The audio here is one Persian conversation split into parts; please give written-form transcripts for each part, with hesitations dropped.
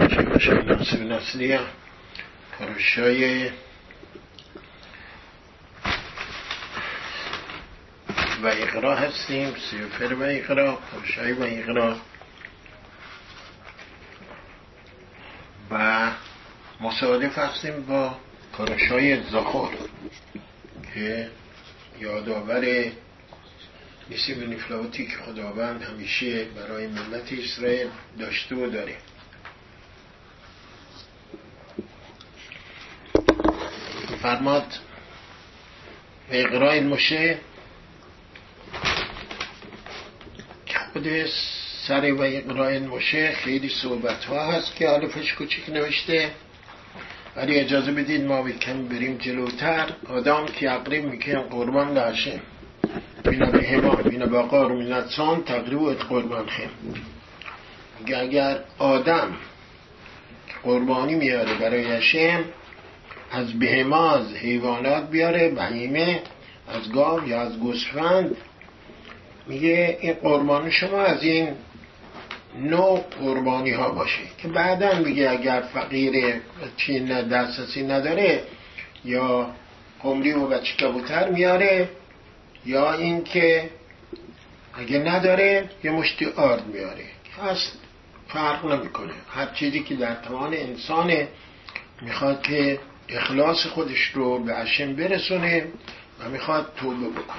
شناسی نسلی پروشای و اقرا هستیم. سیوفر و اقرا، پروشای و اقرا و مصادف هستیم با پروشای زخور که یادآور نصیب نفلاتی که خداوند همیشه برای ملت اسرائیل داشته و داره. فرماد و اقرای مشه که خود سر و اقرای مشه خیلی صحبت ها هست که الفش کوچیک نوشته، ولی اجازه بدید ما کمی بریم جلوتر. آدم که عقریب میکنه قربان لحشم بینا به هما بینا باقار و منتسان تقریب ات قربان خیم. اگر آدم قربانی میاره برای هشم، از بهما، از حیوانات بیاره، بهیمه، از گاو یا از گوسفند، میگه این قربانی شما از این نوع قربانی ها باشه. که بعداً میگه اگر فقیر چین دسترسی نداره یا قمری و بچه کبوتر میاره، یا این که اگه نداره یه مشتی آرد میاره، هست فرق نمیکنه. هر چیزی که در توان انسانه میخواد که اخلاص خودش رو به هشم برسونه و میخواد توبه بکنه.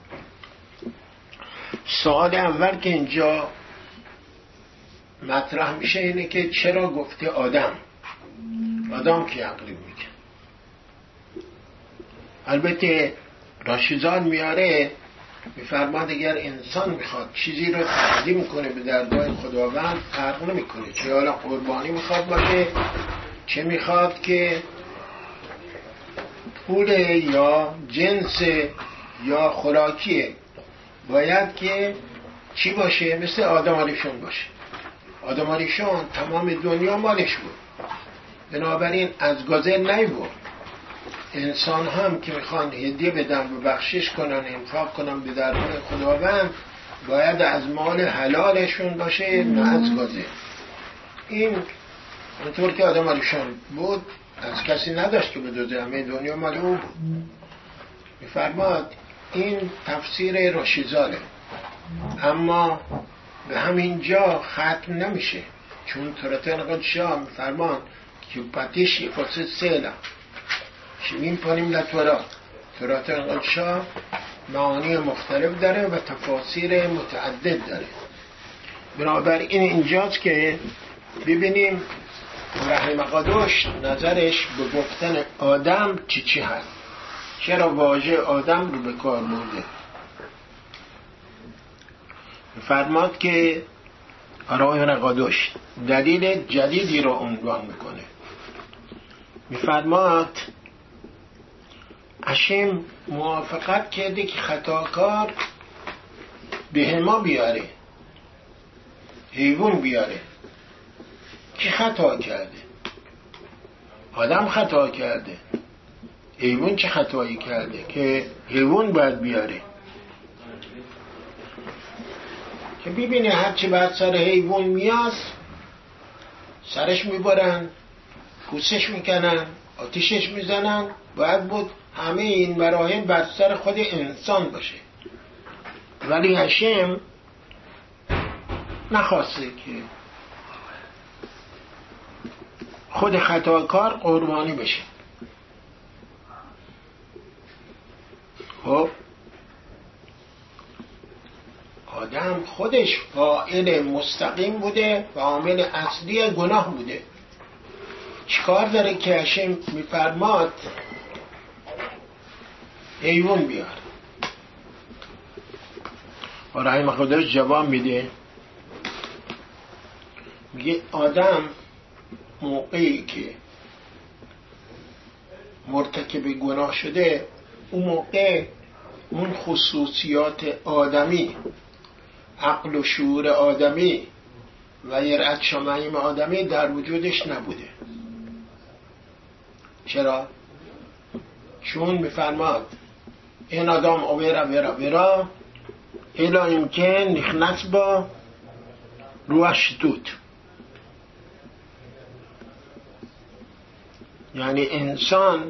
سوال اول که اینجا مطرح میشه اینه که چرا گفته آدم که عقلی میگه. البته راشیزان میاره میفرماد اگر انسان میخواد چیزی رو تقدیم کنه به درگاه خداوند فرق نمیکنه چه حالا قربانی میخواد باشه، چه میخواد که پول یا جنس یا خوراکیه، باید که چی باشه؟ مثل آدم علیشون باشه. آدم علیشون تمام دنیا مالش بود، بنابراین از گازل نیبود. انسان هم که میخوان هدیه بدن و بخشش کنن، انفاق کنن به درگاه خداوند، باید از مال حلالشون باشه نه از گازل. این اونطور که آدم علیشون بود از کسی نداشت که بدوزه، همه دنیا مال او بود. میفرماد این تفسیر راشیزاله، اما به همین جا ختم نمیشه، چون تراتن قدشا میفرمان که پتیش یفاسد سیلا شمین پانیم لطورا. تراتن قدشا معانی مختلف داره و تفاسیر متعدد داره. بنابراین اینجاست که ببینیم رحم قدوش نظرش به گفتن آدم چی هست، چرا واژه آدم رو به کار برده. فرماد که رحم قدوش دلیل جدیدی رو عنوان میکنه. میفرماد هشم موافقت کرده که خطاکار بهما بیاره، حیوان بیاره. کی خطا کرده؟ آدم خطا کرده. حیوان چه خطایی کرده که حیوان باید بیاره؟ که ببینه هرچی بعد سر حیوان میاد سرش میبرن، پوستش میکنن، آتیشش میزنن. باید بود همه این مراحل بر سر خود انسان باشه، ولی هشم نخواسته که خود خطاکار قربانی بشه. خب آدم خودش فاعل مستقیم بوده و عامل اصلی گناه بوده. چیکار داره که هشم میفرماد حیوان بیار؟ و رحم خودش جواب میده، میگه آدم موقعی که مرتکب گناه شده، اون موقع اون خصوصیات آدمی، عقل و شعور آدمی و یرعت شمعیم آدمی در وجودش نبوده. چرا؟ چون میفرماد این آدم اویرا الا امکن نخنس با روش دوت. یعنی انسان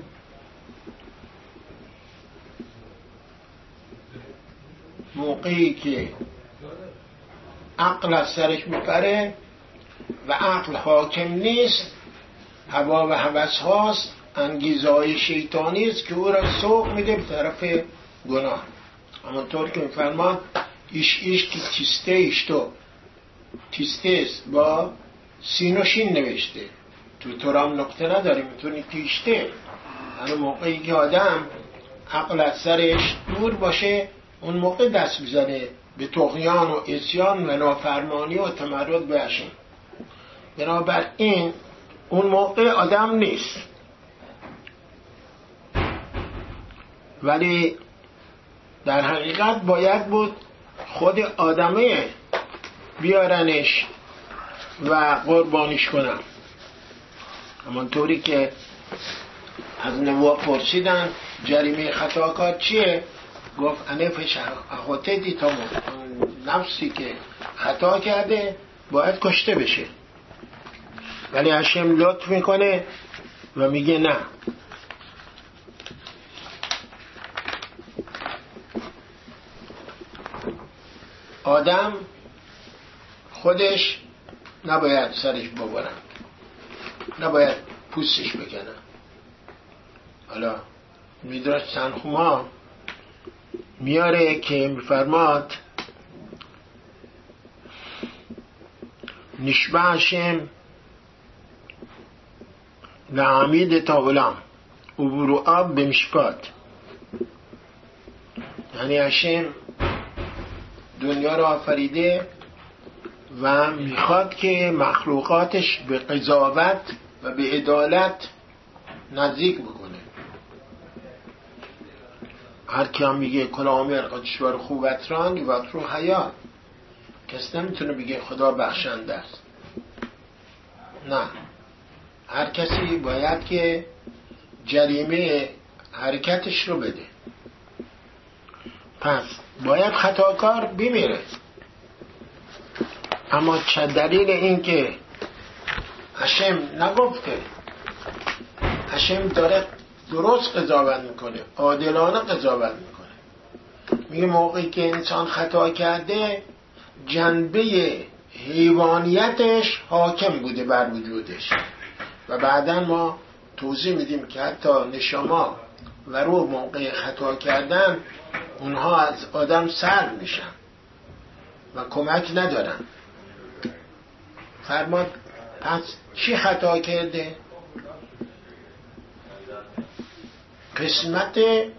موقعی که عقل از سرش میپره و عقل حاکم نیست، هوا و هوس هاست، انگیزه های شیطانی است که او را سوق میده به طرف گناه. همونطور که میفرماد ایش که تیسته ایشتو، تیسته است با سین و شین نوشته، تو ترام نقطه نداری میتونی تیشته. هر موقعی که آدم عقل از سرش دور باشه اون موقع دست میزنه به طغیان و عصیان و نافرمانی و تمرد به هشم. بنابراین اون موقع آدم نیست. ولی در حقیقت باید بود خود آدمه بیارنش و قربانیش کنن. همانطوری که از نوا پرسیدن جریمه خطاکار چیه؟ گفت انفش اخوته دیتا نفسی که خطا کرده باید کشته بشه. ولی هشم لطف میکنه و میگه نه، آدم خودش نباید سرش ببرن، نباید پوستش بکنن. حالا میدراش تنخوما میاره که میفرماد نشبه هشم لعمید تا غلام عبور آب به مشکات. یعنی هشم دنیا را آفریده و میخواد که مخلوقاتش به قضاوت و به عدالت نزدیک بکنه. هر کی هم میگه کلامر قدشوار خوبتران یوات رو حیات، کس نمیتونه بگه خدا بخشنده است. نه، هر کسی باید که جریمه حرکتش رو بده. پس باید خطاکار بمیره. اما چه دلیل این که هشم نگفته؟ هشم داره درست قضاوت میکنه، عادلانه قضاوت میکنه. میگه موقعی که انسان خطا کرده جنبه حیوانیتش حاکم بوده بر وجودش و بعداً ما توضیح میدیم که حتی نشما و روح موقع خطا کردن اونها از آدم سر میشن و کمک ندارن. فرماد پس چی خطا کرده؟ قسمت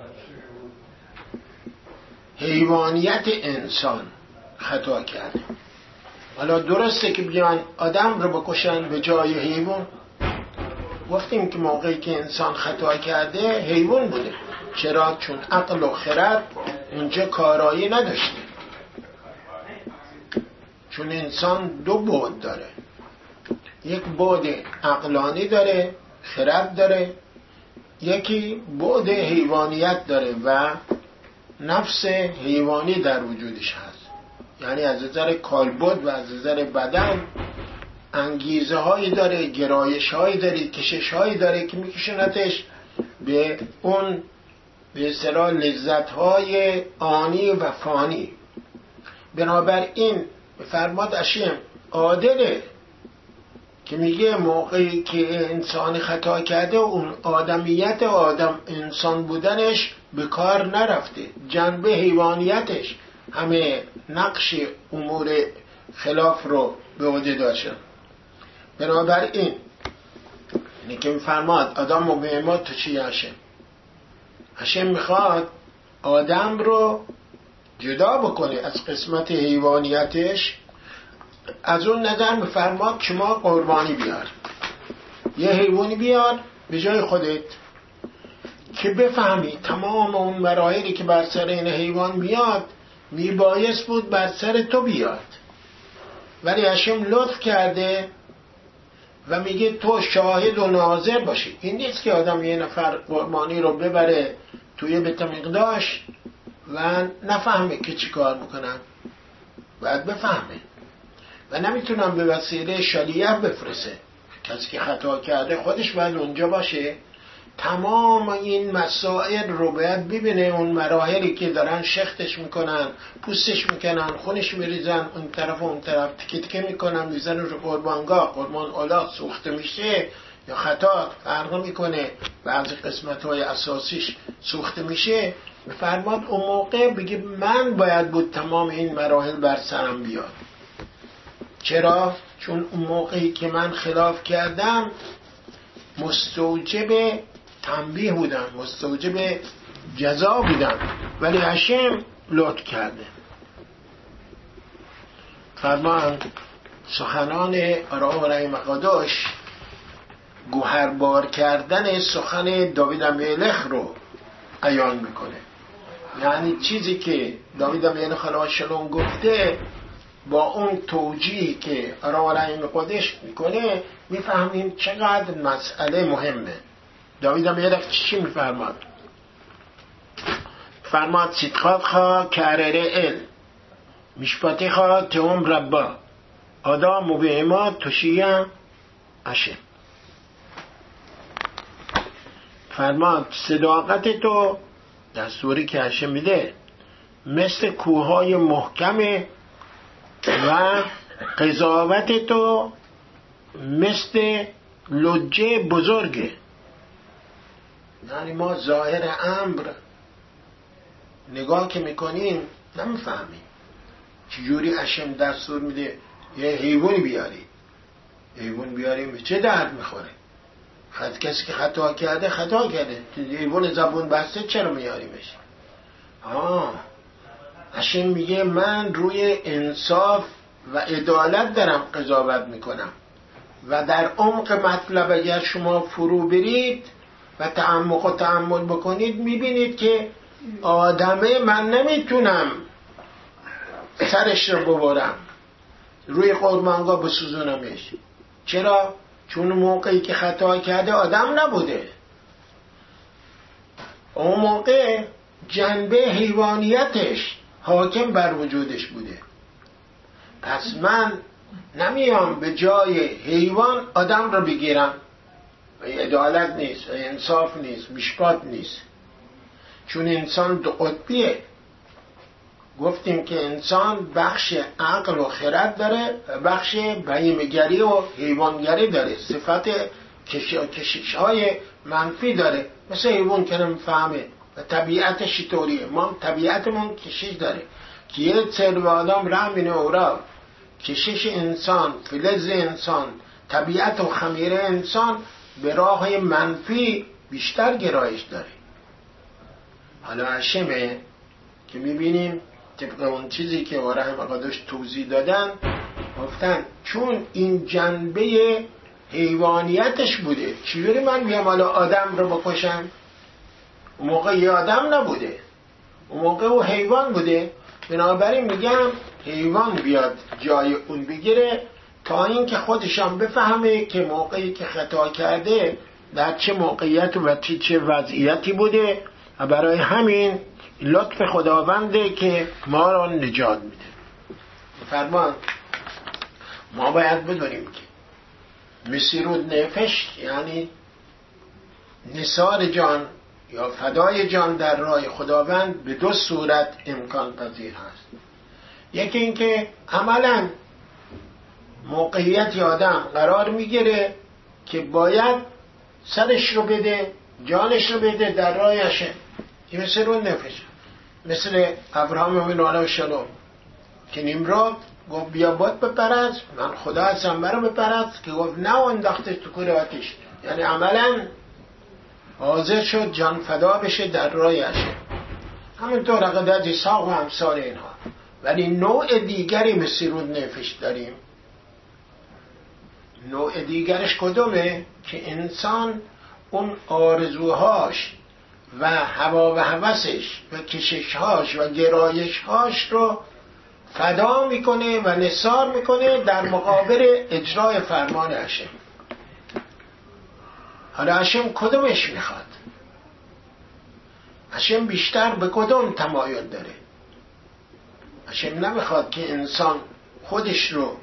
حیوانیت انسان خطا کرده. حالا درسته که بیان آدم رو بکشن به جای حیوان. گفتیم که موقعی که انسان خطا کرده حیوان بوده. چرا؟ چون عقل و خرد اونجا کارایی نداشته. چون انسان دو بعد داره، یک بعد عقلانی داره، خرد داره، یکی بعد حیوانیت داره و نفس حیوانی در وجودش هست. یعنی از نظر کالبد و از نظر بدن انگیزه هایی داره، گرایش هایی داره، کشش هایی داره که میکشنتش به اون به اصطلاح لذت های آنی و فانی. بنابراین فرماد هشم عادله که میگه موقعی که انسان خطا کرده اون آدمیت آدم انسان بودنش به کار نرفته، جنبه حیوانیتش همه نقش امور خلاف رو به عهده داشته. بنابراین اینه که میفرماد آدم و بهیمات تو چی هشم؟ هشم میخواد آدم رو جدا بکنه از قسمت حیوانیتش. از اون نظر میفرماد شما قربانی بیار، یه حیوانی بیار به جای خودت که بفهمی تمام اون مراحلی که بر سر این حیوان میاد میبایست بود بر سر تو بیاد. ولی هشم لطف کرده و میگه تو شاهد و ناظر باشی. این نیست که آدم یه نفر قربانی رو ببره توی بیت مقداش و نفهمه که چی کار میکنن. باید بفهمه و نمیتونم به وسیله شلیعه بفرسه کسی که خطا کرده خودش باید اونجا باشه، تمام این مسائل رو باید ببینه، اون مراحلی که دارن شختش میکنن، پوستش میکنن، خونش میریزن، اون طرف و اون طرف تیکه تیکه میکنن، میزنن رو قربانگاه، قربان اولاغ سوخته میشه یا خطا فرق میکنه، بعضی قسمت های اساسیش سوخته میشه. فرماد اون موقع بگه من باید بود تمام این مراحل بر سرم بیاد. چرا؟ چون اون موقعی که من خلاف کردم مستوجب تنبیه بودم، مستوجب جزا بودم، ولی هشم لطف کرده. فرمان سخنان آرام رحمه قدوش گوهربار کردن سخن داوید ملخ رو عیان میکنه. یعنی چیزی که داوید ملخ علیه السلام گفته با اون توجیهی که آرام رحمه قدوش میکنه میفهمیم چقدر مسئله مهمه. داوید ملخ چی میفرماد؟ فرماد صدقات خواه کرره ال مشپاتی خواه تهم ربا آدم و به اما توشیه عشم. فرماد صداقت تو دستوری که عشم میده مثل کوههای محکمه و قضاوت تو مثل لجه بزرگه. یعنی ما ظاهر امر نگاه که میکنیم نمیفهمیم چجوری عشم دستور میده یه حیوانی بیاری، حیوان بیاریم به چه درد میخوره؟ کسی که خطا کرده خطا کرده، حیوان زبون بسته چرا میاریمش؟ عشم میگه من روی انصاف و عدالت دارم قضاوت میکنم و در عمق مطلب اگر شما فرو برید و تعمق و تأمل بکنید میبینید که آدمه من نمیتونم سرش رو ببرم روی قربانگاه بسوزونمش. چرا؟ چون موقعی که خطا کرده آدم نبوده، اون موقع جنبه حیوانیتش حاکم بر وجودش بوده. پس من نمیام به جای حیوان آدم رو بگیرم، عدالت نیست، انصاف نیست، مشپات نیست. چون انسان دو قطبیه. گفتیم که انسان بخش عقل و خرد داره و بخش بهیمه‌گری و حیوانگری داره، صفت کشش‌های منفی داره، مثل حیوان که نمی‌فهمه و طبیعتش طوریه. ما طبیعتمون کشش داره که یه سر آدم رحمین اورا، کشش انسان، فلز انسان، طبیعت و خمیره انسان به راه منفی بیشتر گرایش داره. حالا عشمه که میبینیم طبق اون چیزی که رحمه قدوش توضیح دادن، گفتن چون این جنبه حیوانیتش بوده چجوری من بیام حالا آدم رو بکشم؟ اون موقع یه آدم نبوده، اون موقع او حیوان بوده. بنابراین میگم حیوان بیاد جای اون بگیره تا اینکه خودشان بفهمه که موقعی که خطا کرده در چه موقعیت و چه وضعیتی بوده و برای همین لطف خداونده که ما را نجات میده. فرمان ما باید بدونیم که مسیرود نفش یعنی نثار جان یا فدای جان در راه خداوند به دو صورت امکان پذیر هست. یکی اینکه عملا موقعیت آدم قرار میگیره که باید سرش رو بده، جانش رو بده در راه هشم. این مثل رو نفش، مثل ابراهیم علیه السلام که نمرود گفت بیا بت بپرست، من خدا هستم برو بپرست، که گفت نه انداخته تو کوره آتش. یعنی عملا حاضر شد جان فدا بشه در راه هشم. همینطور عقیده اسحاق و امثال اینها. ولی نوع دیگری مثل رو نفش داریم. نوع دیگرش کدومه؟ که انسان اون آرزوهاش و هوا و هوسش و کششهاش و گرایشهاش رو فدا میکنه و نثار میکنه در مقابل اجرای فرمان هشم. حالا هشم کدومش میخواد؟ هشم بیشتر به کدوم تمایل داره؟ هشم نمیخواد که انسان خودش رو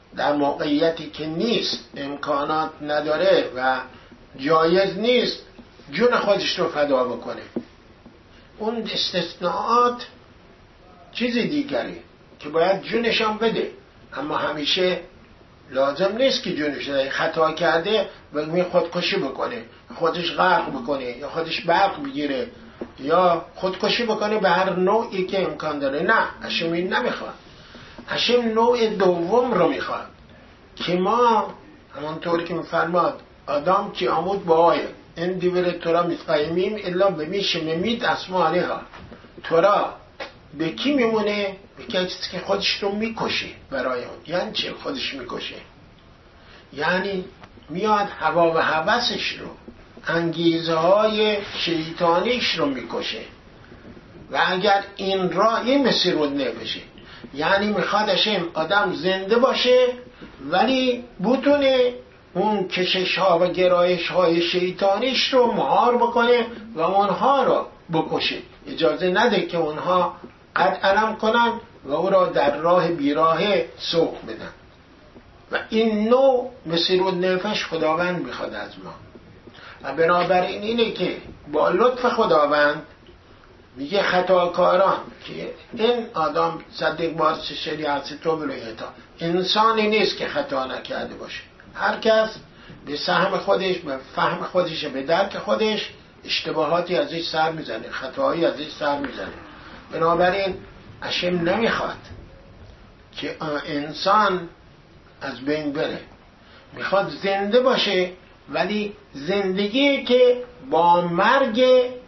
در موقعیتی که نیست، امکانات نداره و جایز نیست، جون خودش رو فدا بکنه. اون استثناءات چیز دیگری که باید جونش هم بده، اما همیشه لازم نیست که جونش بده. خطا کرده و خودکشی بکنه، خودش غرق بکنه یا خودش برق بگیره یا خودکشی بکنه به هر نوعی که امکان داره. نه، هشم این نمیخواد. هشم نوع دوم رو میخواد که ما همانطور که میفرماد آدم که آمود با آید این دیور تورا میفهمیم الا به میشممید اسما علیها. تورا به کی میمونه؟ به کسی که خودش رو میکشه برای اون. یعنی چه خودش میکشه؟ یعنی میاد هوا و هوسش رو، انگیزه های شیطانیش رو میکشه. و اگر این رای مسیر رو نبشه، یعنی میخواد آدم زنده باشه ولی بتونه اون کشش ها و گرایش های شیطانیش رو مهار بکنه و اونها رو بکشه. اجازه نده که اونها قد علم کنن و او را در راه بیراه سوق بدن. و این نوع مسیر النفس خداوند میخواد از ما. و بنابراین اینه که با لطف خداوند میگه خطاکاران که این آدم صدق باز شریعت تو بلویتا، انسانی نیست که خطا نکرده باشه. هر کس به سهم خودش، به فهم خودش، به درک خودش اشتباهاتی ازش سر میزنه، خطاهایی ازش سر میزنه. بنابراین هشم نمیخواد که انسان از بین بره، میخواد زنده باشه، ولی زندگی که با مرگ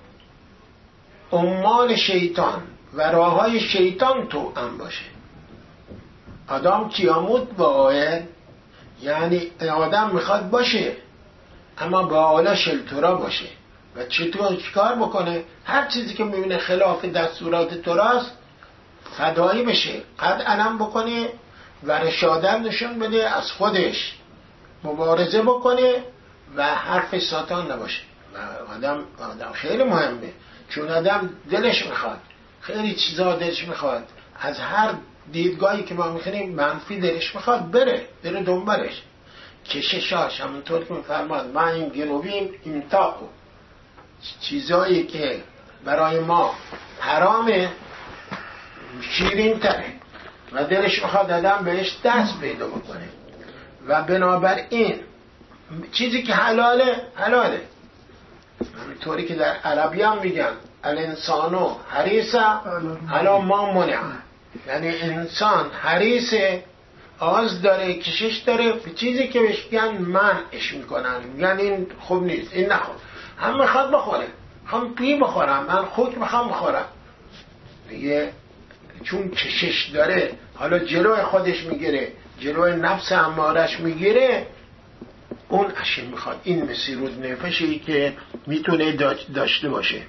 عمال شیطان و راههای شیطان تو هم باشه. آدم کیامود با آیه، یعنی آدم میخواد باشه اما با آله شلتورا باشه. و چطور چیکار بکنه؟ هر چیزی که میبینه خلاف دستورات توراست فدایی بشه، قد علم بکنه و رشادت نشون بده، از خودش مبارزه بکنه و حرف ساتان نباشه. و آدم خیلی مهمه، چون آدم دلش میخواد، خیلی چیزا دلش میخواد، از هر دیدگاهی که ما میخونیم منفی دلش میخواد بره دنبالش. کششاش همونطور که میفرماد ما این گنوبیم امتاقو، چیزایی که برای ما حرامه شیرین تره و دلش میخواد آدم بهش دست پیدا بکنه. و بنابراین چیزی که حلاله همینطوری که در عربی هم میگن الانسانو حریصه علی ما منع، یعنی انسان حریصه، آز داره، کشش داره به چیزی که بهش میگن منعش میکنن، یعنی این خوب نیست، این نخور. هم میخواد بخوره، هم پی بخورم، من خوک میخوام بخورم دیگه، چون کشش داره حالا جلوی خودش میگیره، جلوی نفس امارش میگیره، اون اشی میخواد. این مسیر نفشی که میتونه داشته باشه.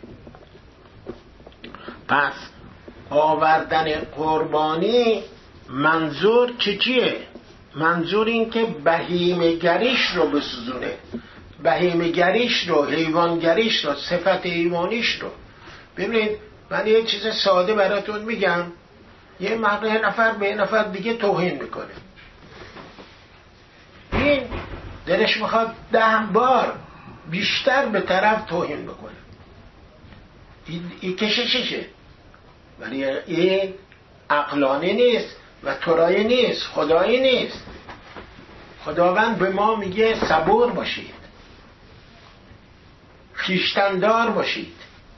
پس آوردن قربانی منظور چیه؟ منظور این که بهیمه گریش رو بسوزونه، بهیمه گریش رو، حیوان گریش رو، صفت حیوانیش رو. ببینید من یه چیز ساده براتون میگم. یه نفر به نفر دیگه توهین میکنه، این دلش میخواد 10 بار بیشتر به طرف توهین بکنه. این کشششه، ولی این عقلانه نیست و تورایی نیست، خدایی نیست. خداوند به ما میگه صبور باشید، خویشتندار باشید،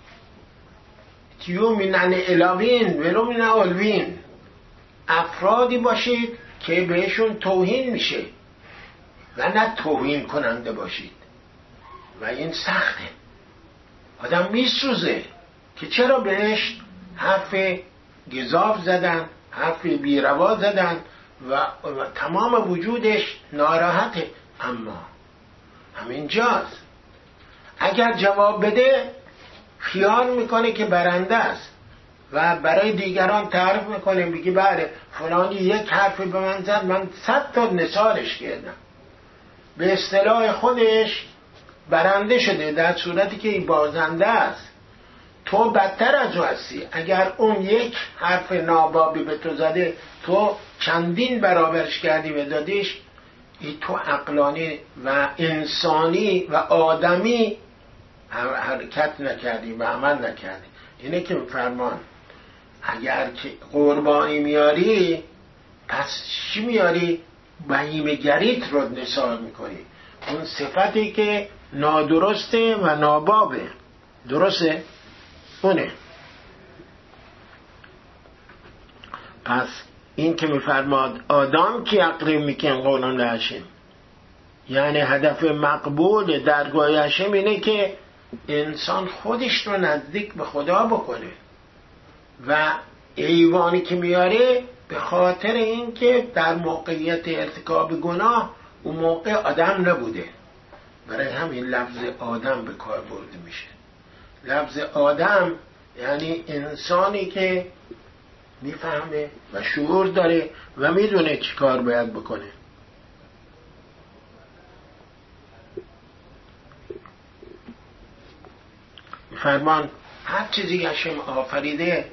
تیو منن الوین ولو من اولوین، افرادی باشید که بهشون توهین میشه و نه توهین کننده باشید. و این سخته، آدم میسوزه که چرا بهش حرف گزاف زدن، حرف بیروا زدن و تمام وجودش ناراحته. اما همینجاست، اگر جواب بده خیال میکنه که برنده است و برای دیگران تعریف میکنه، میگه بله فلانی یک حرف به من زد، من 100 تا نثارش کردم. به اصطلاح خودش برنده شده، در صورتی که این بازنده است. تو بدتر از او هستی. اگر اون یک حرف نابابی به تو زده، تو چندین برابرش کردی و دادیش، ای تو عقلانی و انسانی و آدمی حرکت نکردی و عمل نکردی. اینه که فرمان اگر که قربانی میاری، پس چی میاری؟ بهیمه گریت رو نثار میکنی، اون صفتی که نادرسته و نابابه. درسته؟ اونه. پس این که میفرماد آدم که یقرب میکن قانون هشم، یعنی هدف مقبول درگاه هشم اینه که انسان خودش رو نزدیک به خدا بکنه و ایوانی که میاره به خاطر این که در موقعیت ارتکاب گناه اون موقع آدم نبوده، برای همین لفظ آدم به کار برده میشه. لفظ آدم یعنی انسانی که میفهمه و شعور داره و میدونه چی کار باید بکنه. فرمان هر چیزی هشم آفریده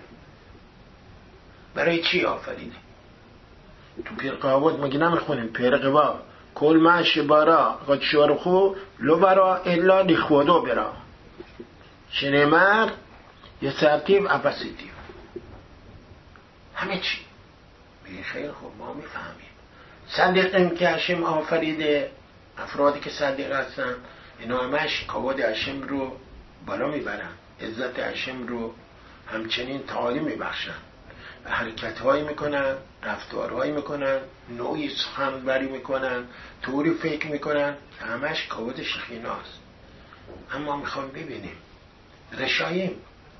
برای چی آفریده؟ تو پیرقاوت مگه نمیخونیم پیرقوا کل معش بارا قد شارخو لو برا الا لخودو برا شنمر یه سرتیب اپسیتیو، همه چی بگه خیلی خوب ما میفهمیم. صدیقیم که هشم آفریده، افرادی که صدیق هستن اینا همش کبود هشم رو بالا میبرن، عزت هشم رو همچنین تعالی میبخشن و حرکتهایی میکنن، رفتارهایی میکنن، نوعی سخنوری میکنن، طوری فکر میکنن، همش کبود شخیناست. اما میخوام ببینیم رشاییم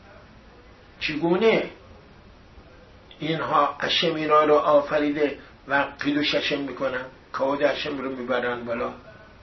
چگونه اینها هشم اینا رو آفریده و قیدوش هشم میکنن، کبود هشم رو میبرن بالا.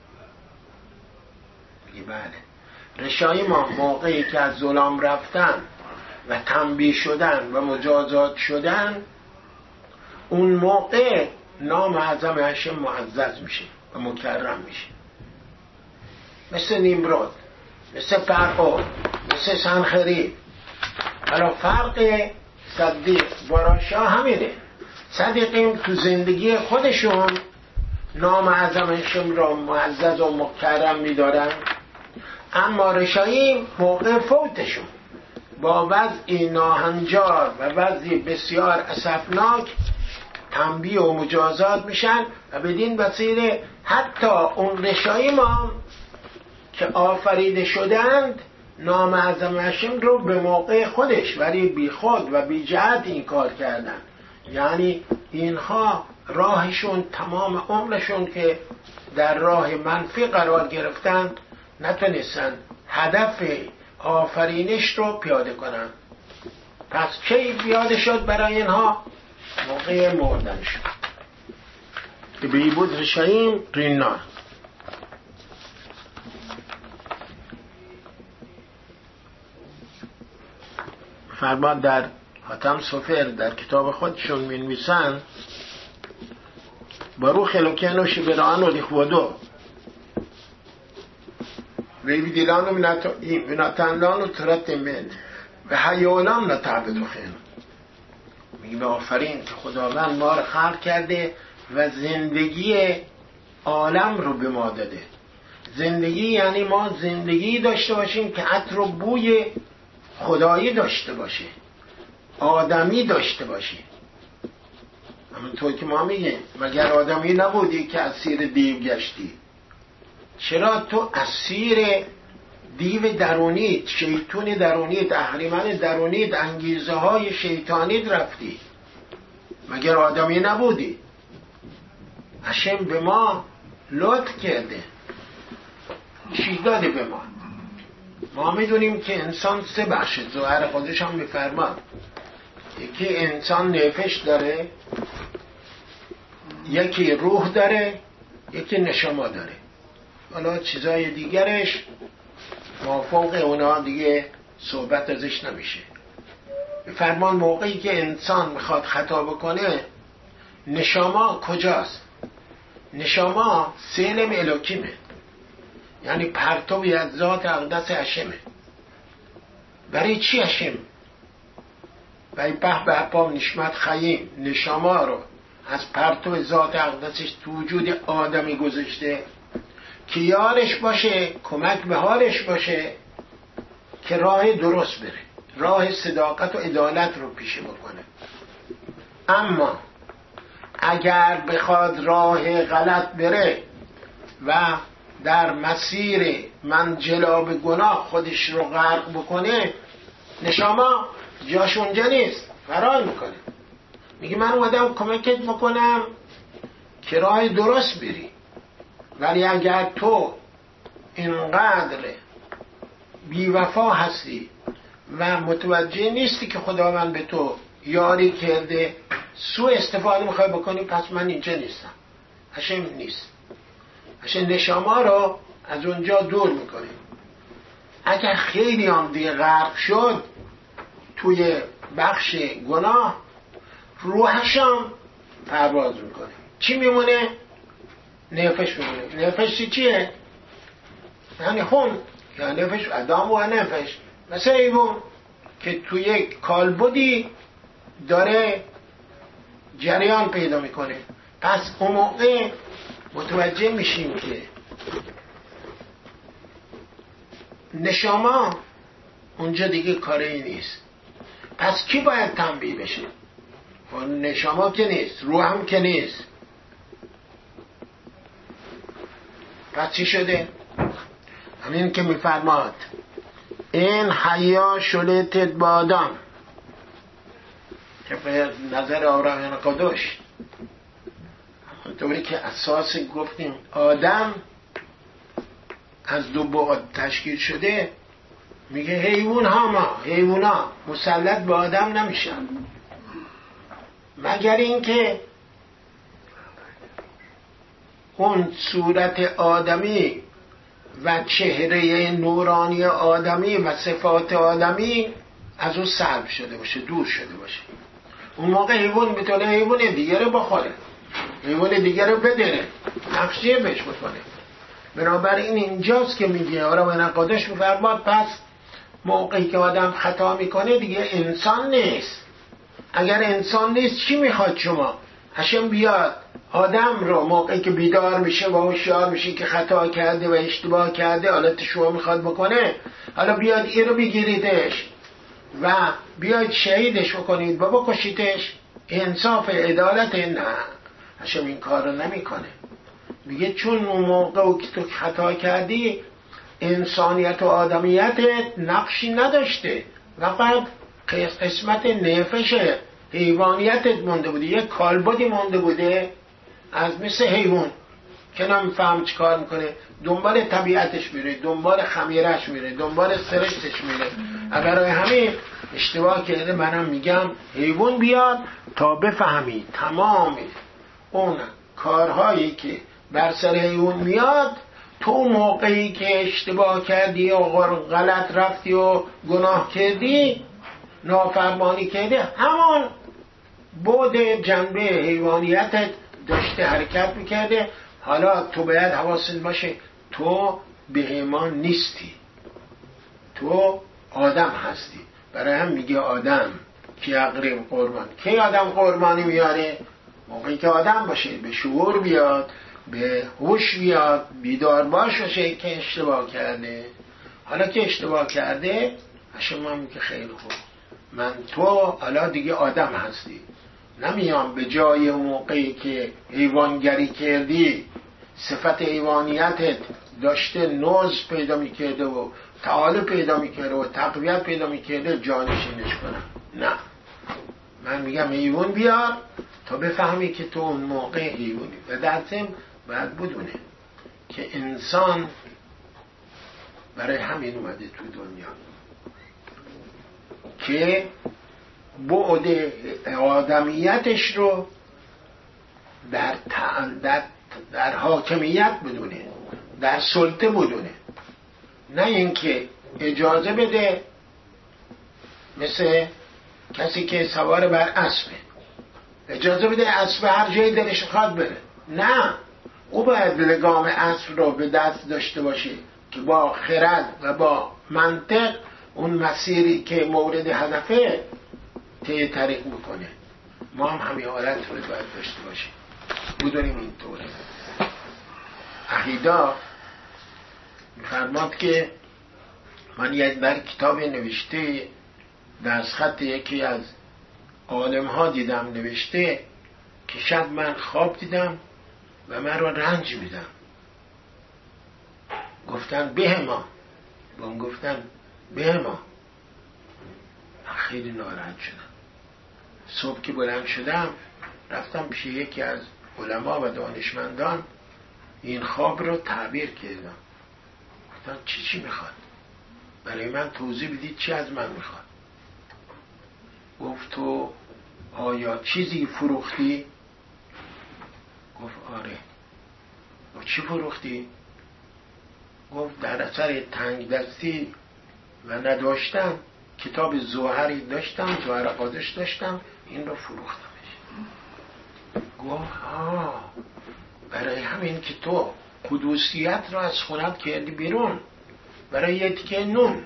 میگه بله، رشایی ما موقعی که از ظلام رفتن و تنبیه شدن و مجازات شدن، اون موقع نام اعظم هشم معزز میشه و مکرم میشه. مثل نیمرود، مثل فرعون، مثل سنخریب. حالا فرق صدیق با راشا همینه. صدیقیم تو زندگی خودشون نام اعظم هشم را معزز و مکرم میدارن، اما رشایی موقع فوتشون با وضعی ناهنجار و وضعی بسیار اسفناک تنبیه و مجازات میشن و بدین وسیله حتی اون رشایی ما که آفریده شدند نام اعظم هشم رو به موقع خودش ولی بی خود و بی جهت این کار کردن. یعنی اینها راهشون تمام عمرشون که در راه منفی قرار گرفتن نتونستن هدف آفرینش رو پیاده کنن. پس کی پیاده شد برای اینها؟ موقع مردن شد که بی بود رشاییم رینا. فرمان در حاتم سفر در کتاب خودشون می‌نویسن باروخ الوکینو شبران و لیخودو ویدیلان و مناتنلان و ترت من و حیولان نتعبدو خین. میگه آفرین که خداوند ما رو خلق کرده و زندگی عالم رو به ما داده. زندگی یعنی ما زندگی داشته باشیم که عطر و بوی خدایی داشته باشه، آدمی داشته باشه. همونطور که ما میگیم مگر آدمی نبودی که اسیر دیو گشتی؟ چرا تو اسیر دیو درونیت، شیطون درونیت، اهریمن درونیت، انگیزه های شیطانیت رفتی؟ مگر آدمی نبودی؟ هشم به ما لطف کرده، چی داده به ما؟ ما میدونیم که انسان سه بخشه، ظاهر خودش هم میفرماد. یکی انسان نفش داره، یکی روح داره، یکی نشما داره. حالا چیزای دیگرش ما فوق اونا دیگه صحبت ازش نمیشه. فرمان موقعی که انسان میخواد خطا بکنه نشما کجاست؟ نشما سلم الوکیمه، یعنی پرتوی از ذات اقدس هشمه. برای چی هشم و به به پام نشمت خییم نشما رو از پرتو ذات اقدسش تو وجود آدمی گذاشته که یارش باشه، کمک به حالش باشه که راه درست بره، راه صداقت و عدالت رو پیشه بکنه. اما اگر بخواد راه غلط بره و در مسیر منجلاب گناه خودش رو غرق بکنه، نشاما جاش اونجا نیست، فرار میکنه. میگه من اومدم کمکت بکنم که راه درست بری، ولی اگر تو اینقدر بیوفا هستی و متوجه نیستی که خداوند به تو یاری کرده، سوء استفاده میخوای بکنی، پس من اینجا نیستم. هشم نیست. هشم نشاما رو از اونجا دور میکنه. اگر خیلی هم دیگه غرق شد توی بخش گناه، روحش هم پرواز میکنه. چی میمونه؟ نفش میمونه. نفش چیه؟ یعنی خون، یعنی نفش ادام و نفش، مثل ایمون که توی یک کالبدی داره جریان پیدا میکنه. پس اون موقع متوجه میشیم که نشاما اونجا دیگه کاری نیست. پس کی باید تنبیه بشه؟ نشاما که نیست، روح هم که نیست. پس چی شده؟ همین که میفرماد این حیا شلتت با آدم، که به نظر آورایان قدوش همونطوری که اساس گفتیم آدم از دو بعد تشکیل شده، میگه حیوونا مسلط به آدم نمیشن مگر اینکه اون صورت آدمی و چهره نورانی آدمی و صفات آدمی از اون سلب شده باشه، دور شده باشه. اون موقع حیوان میتونه حیوان دیگه رو بخوره، حیوان دیگه رو بدره، نقشیه بهش بکنه. بنابراین اینجاست که میگه آرام نقادش میفرماد پس موقعی که آدم خطا میکنه دیگه انسان نیست. اگر انسان نیست چی میخواد شما؟ هشم بیاد آدم رو موقعی که بیدار میشه و هوشیار میشه که خطا کرده و اشتباه کرده، حالت شما میخواد بکنه، حالا بیاد این رو بگیریدش و بیاید شهیدش بکنید و بکشیدش، انصاف عدالت؟ نه، هشم این کار رو نمیکنه. میگه چون اون موقع که تو خطا کردی انسانیت و آدمیتت نقشی نداشته، فقط قسمت نفش حیوانیتت مونده بوده، یک کالبدی مونده بوده از مثل حیوان که نمیفهم چی کار میکنه، دنبال طبیعتش میره، دنبال خمیرش میره، دنبال سرشتش میره. اگر همین اشتباه کرده، منم میگم حیوان بیاد تا بفهمی تمام اون کارهایی که بر سر حیوان میاد، تو موقعی که اشتباه کردی و غلط رفتی و گناه کردی، نافرمانی کرده، همان بعد جنبه حیوانیتت داشته حرکت میکرده. حالا تو باید حواست باشه تو بهیمان نیستی، تو آدم هستی. برای هم میگه آدم کی اقرب قربان. کی آدم قربانی میاره؟ موقعی که آدم باشه، به شعور بیاد، به هوش بیاد، بیدار باشه که اشتباه کرده. حالا که اشتباه کرده، شما میگه خیلی خوب، من تو حالا دیگه آدم هستی، نمیام به جای موقعی که حیوانگری کردی صفت حیوانیتت داشته نوز پیدا میکرده و تعالی پیدا میکرده و تقویت پیدا میکرده جانشینش کنم. نه، من میگم حیوان بیار تا بفهمی که تو اون موقع حیوانی. و در ضمن باید بدونه که انسان برای همین اومده تو دنیا که بعد آدمیتش رو در حاکمیت بدونه، در سلطه بدونه، نه اینکه اجازه بده مثل کسی که سوار بر اسبه، اجازه بده اسب هر جای دلش خواهد بره. نه، او باید لگام اسب رو به دست داشته باشه که با خرد و با منطق اون مسیری که مورد هدفه طی طریق میکنه. ما هم همین حالت رو باید داشته باشیم، بدونیم اینطوره. احیدا میفرماد که من یک در کتاب نوشته در خط یکی از عالم ها دیدم نوشته که شب من خواب دیدم و من را رنج میدم. گفتن به ما، با اون گفتن به ما. خیلی ناراحت شدم. صبح که بلند شدم رفتم پیش یکی از علما و دانشمندان، این خواب رو تعبیر کردم. گفتن چی میخواد؟ برای من توضیح بدید چی از من میخواد؟ گفت تو آیا چیزی فروختی؟ گفت آره. گفت چی فروختی؟ گفت در اثر تنگ دستی و نداشتم کتاب زوهری داشتم، زوهر قادش داشتم، این رو فروختمش. گفت برای همین که تو قدوسیت رو از خونت کردی بیرون برای یه تیکه نون،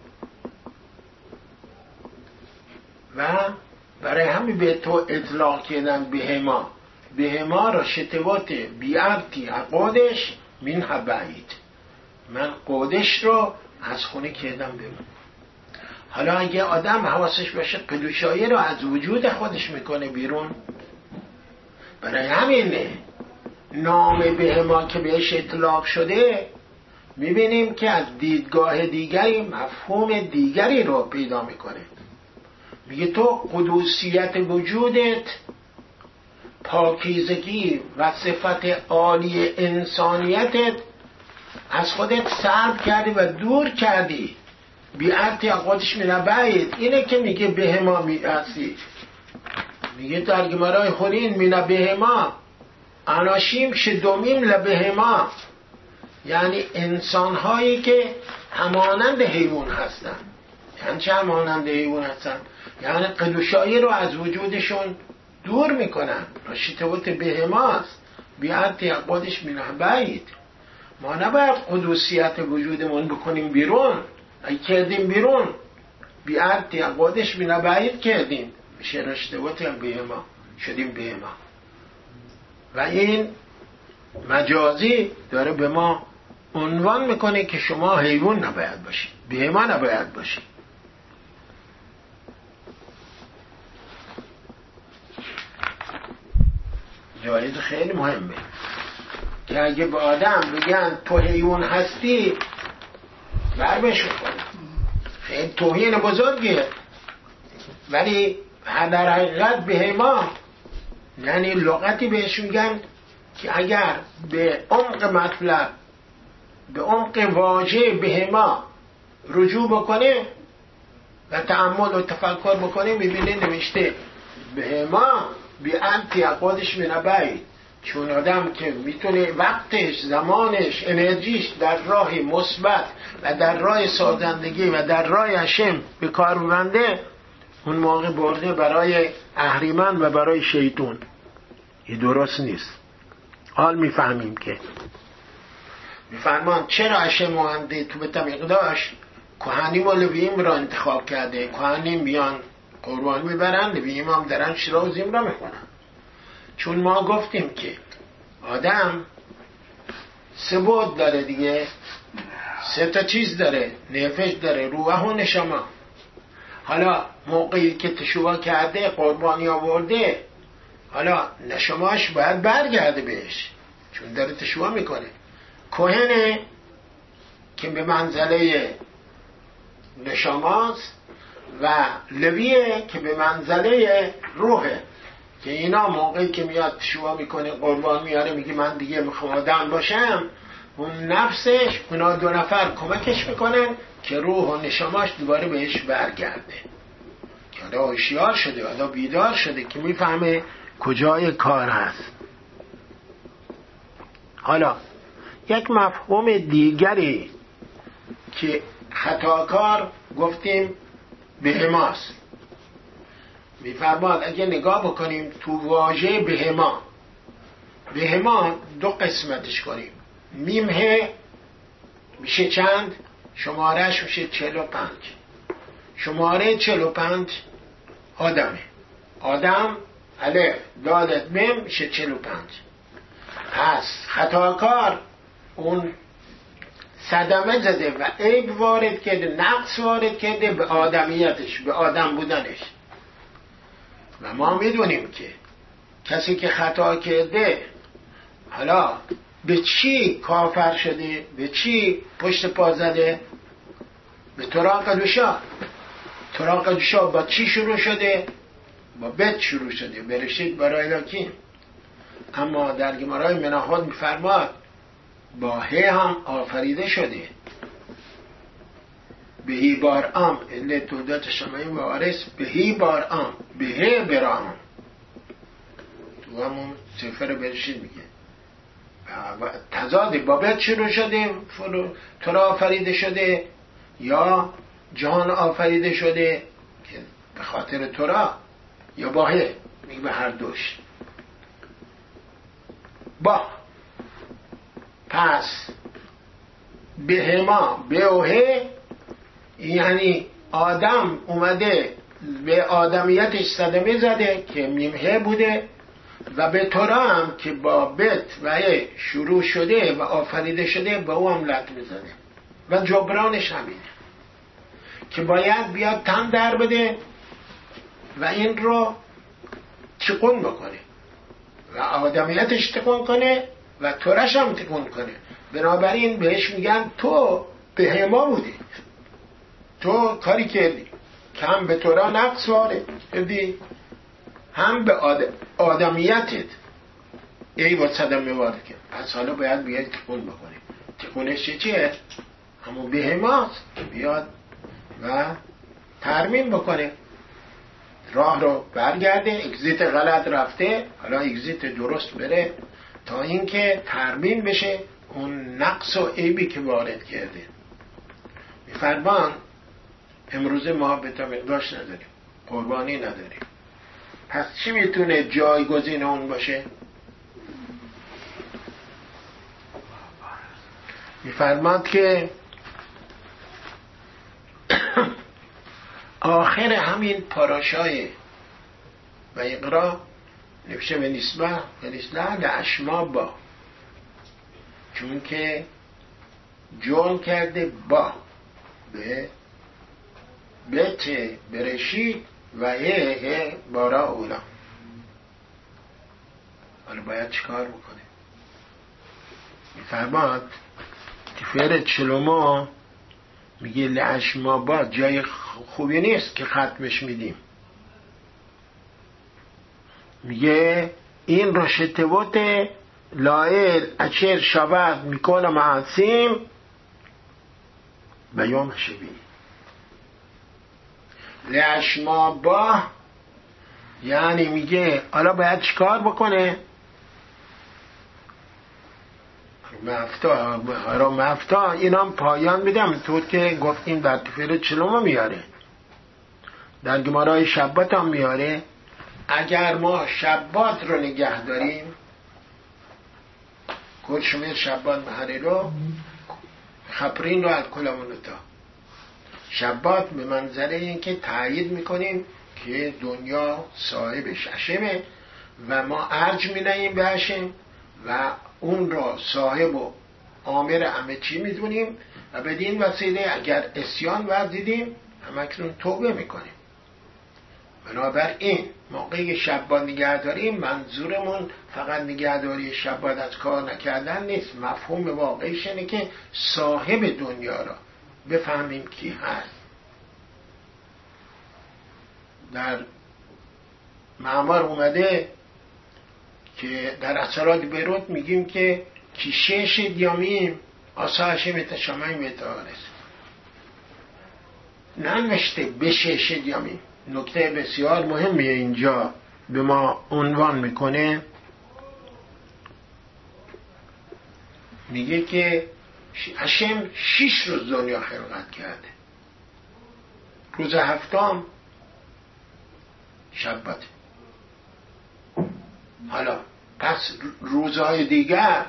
و برای همین به تو اطلاق کردن به ما را شتوات بیارتی قادش من حبایید، من قادش رو از خونه کردم بیرون. حالا اگه آدم حواسش باشه قدوشایی رو از وجود خودش میکنه بیرون، برای همینه نام به ما که بهش اطلاق شده میبینیم که از دیدگاه دیگری مفهوم دیگری رو پیدا میکنه. میگه تو قدوسیت وجودت، پاکیزگی و صفت عالی انسانیتت از خودت سلب کردی و دور کردی. بیعرتی اقوادش منبعید، اینه که میگه به ما میرسی. میگه در گمرای خورین من به ما اناشیم شدومیم لبه ما، یعنی انسان هایی که همانند حیوان هستن. یعنی چه همانند حیوان هستن؟ یعنی قدوشایی رو از وجودشون دور میکنن. رشتوت به ماست بیعرتی اقوادش منبعید. ما نباید قدوسیت وجودمون بکنیم بیرون. اگه کردیم بیرون بیعرتی اقوادش منبعید کردیم، میشه رشتوت به ما، شدیم به ما. و این مجازی داره به ما عنوان میکنه که شما حیوان نباید باشید، به ما نباید باشید. جایز خیلی مهمه که اگه به آدم بگن تو حیوان هستی بربشو کنه، خیلی توهین بزرگیه. ولی در حقیقت به ما یعنی لغتی بهش میگن که اگر به عمق مطلب، به عمق واژه به ما رجوع بکنه و تأمل و تفکر بکنه، میبینه نوشته به ما بی انتی اقوادش منبعید. چون آدم که میتونه وقتش، زمانش، انرژیش در راه مثبت و در راه سازندگی و در راه هشم به کار ببنده، اون موقع برده برای اهریمن و برای شیطون. این درست نیست. حال میفهمیم که میفرمان چرا هشم مهنده تو به طمیقداش کهانیم و لوییم را انتخاب کرده. کهانیم بیان قربان میبرن، لوییم هم درن شرا و زیم را میخونن. چون ما گفتیم که آدم سه بود داره دیگه، سه تا چیز داره، نفش داره، روح و نشما. حالا موقعی که تشوها کرده، قربانی آورده، حالا نشماش باید برگرده بهش، چون داره تشوها میکنه. کهنه که به منزله نشماست و لویه که به منزله روحه، که اینا موقعی که میاد تشوها میکنه، قربان میاره، میگه من دیگه میخوام آدم باشم، اون نفسش، اونا دو نفر کمکش میکنن که روح و نشماش دوباره بهش برگرده، که حالا هوشیار شده، حالا بیدار شده که میفهمه کجای کار هست. حالا یک مفهوم دیگری که خطاکار گفتیم به ماست. میفرماد اگه نگاه بکنیم تو واژه به ما دو قسمتش کنیم. میمه میشه چند؟ شمارش میشه 45. شماره 45 آدمه. آدم الف دالت میم میشه 45. پس خطاکار اون صدمه زده و عیب وارد کرده، نقص وارد کرده به آدمیتش، به آدم بودنش. و ما میدونیم که کسی که خطا کرده حالا به چی کافر شده، به چی پشت پا زده؟ به طراق دوشا. طراق دوشا با چی شروع شده؟ با بت شروع شده، برشید برای لاکین. اما در گمارای مناهات میفرماد با هی هم آفریده شده. بهی بار ام اله تودات شمایی وارث بهی بار ام بهی برام تو همون سفر برشید میگه تضاد با بت شروع شده، تو را آفریده شده یا جان آفریده شده که به خاطر تو را، یا با هی میگه به هر دوش. با پس به ما به اوه یعنی آدم اومده به آدمیتش صدمه زده که میمه بوده و به طورا هم که با بت و شروع شده و آفریده شده به او هم لط میزنه و جبرانش همینه که باید بیاد تن در بده و این رو تکون بکنه و آدمیتش تکون کنه و طورش هم تکون کنه. بنابراین بهش میگن تو به ما بودی، تو کاری کردی که هم به طورا نقص وارد کردی هم به آدمیتت ای با صدمه وارد کرد. پس حالا باید بیاد تکون بکنه. تکونش چیه؟ همون به ماست که بیاد و ترمیم بکنه، راه رو برگرده. اگزیت غلط رفته، حالا اگزیت درست بره تا اینکه ترمیم بشه اون نقص و عیبی که وارد کرده. میفرمان امروز ما به مقداش نداریم، قربانی نداریم. پس چی میتونه جایگزین اون باشه؟ میفرماد که آخر همین پاراشای و اقرا نوشته به نسبه لعشما با، چون که جون کرده با به بت برشید و یه بارا اولا. حالا باید چیکار بکنه؟ میفرماد تفیر چلوما میگه لعشما با جای خوبی نیست که ختمش میدیم. میگه این رو شتوت لایل اچر شود میکنه معصیم بیام شبی. لعشما با یعنی میگه حالا باید چیکار بکنه؟ مفتا اینام پایان میدم تو که گفتیم در تفیر چلوم میاره، در گمارای شبات هم میاره. اگر ما شبات رو نگه داریم، کل شمیر شبات محره رو خبرین رو از کلمونتا شبات به منظره این که تایید میکنیم که دنیا صاحبش هشمه و ما ارج مینهیم به هشم و اون را صاحب و آمر همه چی میدونیم و بدین وسیله اگر اسیان ورزیدیم همکنون توبه میکنیم. بنابراین موقعی شبات نگه داریم منظورمون فقط نگهداری شبات از کار نکردن نیست، مفهوم واقعیش اینه که صاحب دنیا را بفهمیم کی هست. در معمار اومده که در اثرات بیروت میگیم که کیشش دیامیم آساشه متشامعی متعارض ننوشته بشش دیامیم. نکته بسیار مهمیه اینجا به ما عنوان میکنه، میگه که هشم 6 روز دنیا خلقت کرده، روز هفتم شبات. حالا پس روزهای دیگر،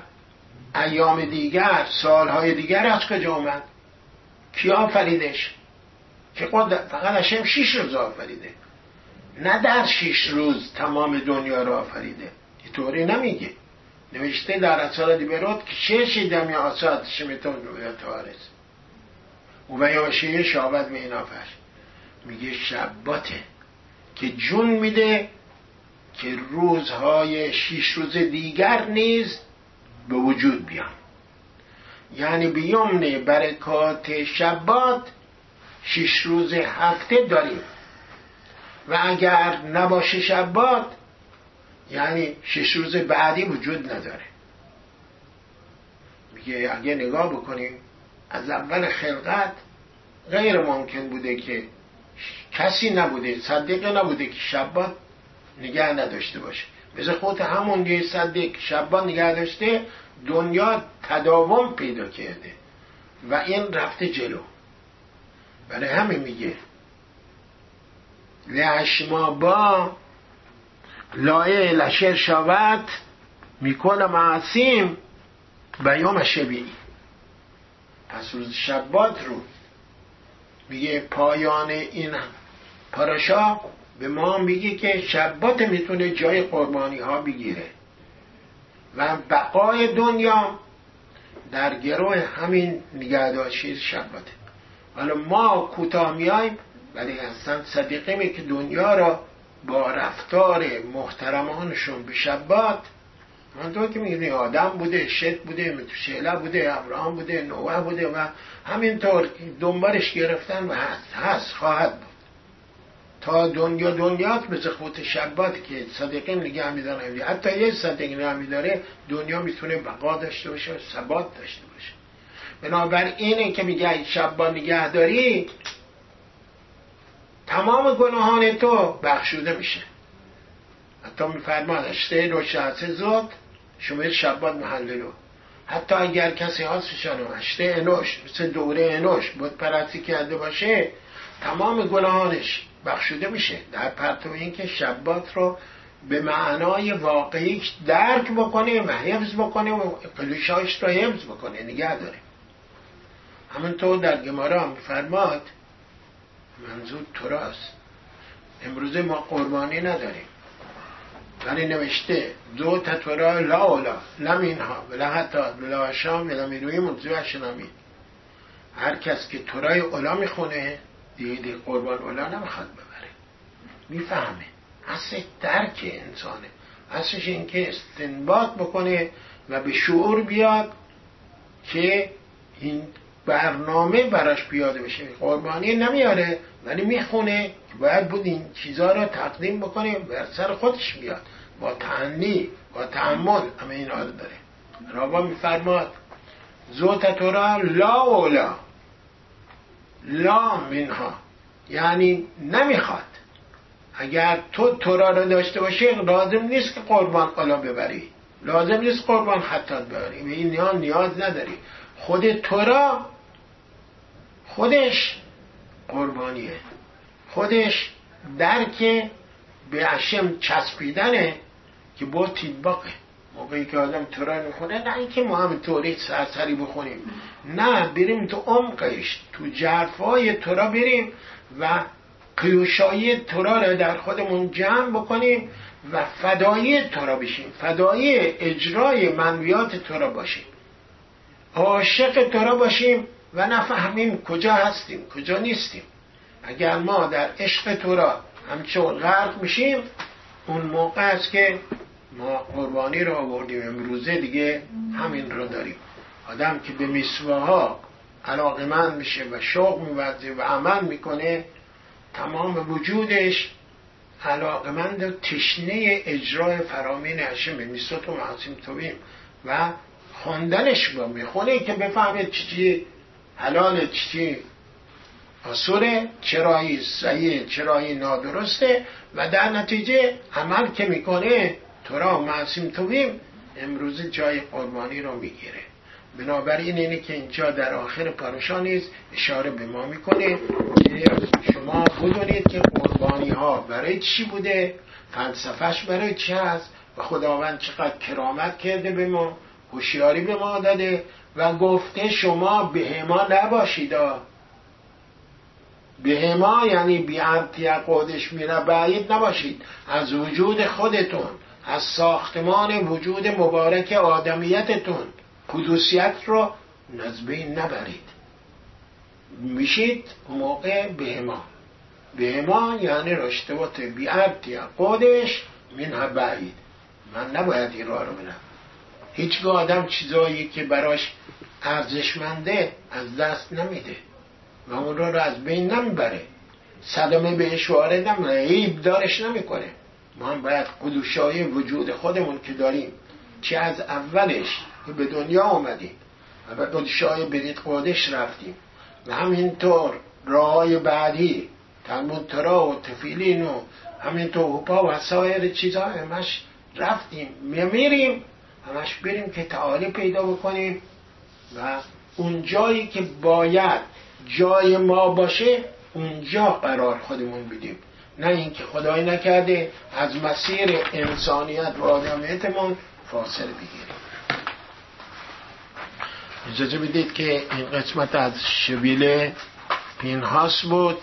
ایام دیگر، سالهای دیگر از کجا اومد؟ کی آفریدش؟ که فقط هشم 6 روز آفریده، نه در 6 روز تمام دنیا را آفریده. اینطوری نمیگه. نوشته در اصال دیبروت که 6 دمی آساد شمیتون رویا تارز و یاشیه شابت می اینافش. میگه شباته که جون میده که روزهای 6 روز دیگر نیز به وجود بیان. یعنی بیمن برکات شبات 6 روز هفته داریم و اگر نباشه شبات یعنی 6 روز بعدی وجود نداره. میگه اگه نگاه بکنیم از اول خلقت غیر ممکن بوده که کسی نبوده، صدیقه نبوده که شبات نگه نداشته باشه. مثل خود همون دیگه صدیق شبات نگه داشته، دنیا تداوم پیدا کرده و این رفته جلو. برای همین میگه لعشما با لایه لشر شود میکنه معصیم بیام شبیعی. پس روز شبات رو میگه پایان این پاراشا به ما میگه که شبات میتونه جای قربانی ها بگیره و بقای دنیا در گروه همین نگهداشتی شباته. حالا ما کوتاه میایم ولی اصلا صدیقه می که دنیا را با رفتار محترمانشون به شبات، منطور که میگه آدم بوده، شت بوده، متوشیله بوده، ابراهام بوده، نوح بوده و همینطور دنبالش گرفتن و هست خواهد بود تا دنیات به خود شبات که صدیقه نگه میداره. حتی یه صدیقه نگه میداره دنیا میتونه بقا داشته باشه و ثبات داشته باشه. بنابراین اینه که میگه شبات نگه داری تمام گناهان تو بخشوده میشه. حتی میفرماد اشته روشت زود شمیر شبات محللو. حتی اگر کسی هستشانو اشته انوش مثل دوره انوش بود پرستی کرده باشه تمام گناهانش بخشوده میشه، در پرتو این که شبات رو به معنای واقعیش درک بکنه و حفظ بکنه و قلیشایش رو حفظ بکنه، نگه داره. همونطور در گمارا میفرماد منظور توراست. امروزه ما قربانی نداریم ولی نوشته دو تطورا لا اولا لمینها ولا حتی لا شام ولا میروی منزوی شنامین. هر کس که تورای اولا میخونه دیگه قربان اولا نمیخواد ببره، میفهمه. اصل درک انسانه، اصلش این که استنباط بکنه و به شعور بیاد که این برنامه براش پیاده بشه. قربانی نمیاره ولی میخونه که باید بود این چیزها رو تقدیم بکنه بر سر خودش بیاد با تعنی با تحمل. همه این رو داره. رابا میفرماد زوت تورا لا اولا لا منها، یعنی نمیخواد. اگر تو تورا رو داشته باشی لازم نیست که قربان اولا ببری، لازم نیست قربان خطات ببری، به این نیاز نداری. خود تورا خودش قربانیه، خودش درک به هشم چسبیدنه که با تیباقه. موقعی که آدم تورا میخونه نه اینکه ما هم توری سرسری بخونیم، نه بریم تو عمقش، تو جرفای تورا بریم و قیوشایی تورا رو در خودمون جمع بکنیم و فدایی تورا بشیم، فدایی اجرای منویات تورا باشیم، عاشق تورا باشیم و نفهمیم کجا هستیم کجا نیستیم. اگر ما در عشق تورا همچون غرق میشیم اون موقع است که ما قربانی رو آوردیم. امروزه دیگه همین رو داریم. آدم که به میسواها علاقمند میشه و شوق می‌ورزه و عمل میکنه تمام وجودش علاقمند و تشنه اجرای فرامین هشم میسوت و معصوم تویم و خوندنش با میخونه که بفهمه چی حلال چی آسوره، چرایی صحیح چرایی نادرسته و در نتیجه عمل که میکنه تورا معصوم تویم امروز جای قربانی رو میگیره. بنابراین اینه که اینجا در آخر پاراشا نیز اشاره به ما میکنه که شما بدونید که قربانی ها برای چی بوده، فلسفهش برای چی هست و خداوند چقدر کرامت کرده به ما، هوشیاری به ما داده و گفته شما به ما نباشید، بهما یعنی بی‌انتی خودش میره بعید نباشید از وجود خودتون، از ساختمان وجود مبارک آدمیتتون قدوسیت رو از بین نبرید. میشید موقع بهما یعنی رشتوت بی‌انتی خودش منها بعید. من نباید این راه رو برم. هیچگاه آدم چیزایی که براش ارزشمنده از دست نمیده و اون رو از بین نمیبره، صدمه بهش وارد نمیکنه، عیب دارش نمیکنه. ما هم باید قدوسای وجود خودمون که داریم، چه از اولش که به دنیا اومدیم و به قدوسای برید قدش رفتیم و همینطور راهای بعدی تلمود ترا و تفیلین و همینطور هوپا و سایر چیزها همش رفتیم، میریم همش بریم که تعالی پیدا بکنیم و اون جایی که باید جای ما باشه اونجا قرار خودمون بدیم، نه اینکه خدای نکرده از مسیر انسانیت و آدمیتمون فاصله بگیریم. اجازه بدید که این قسمت از شبیل پینهاس بود.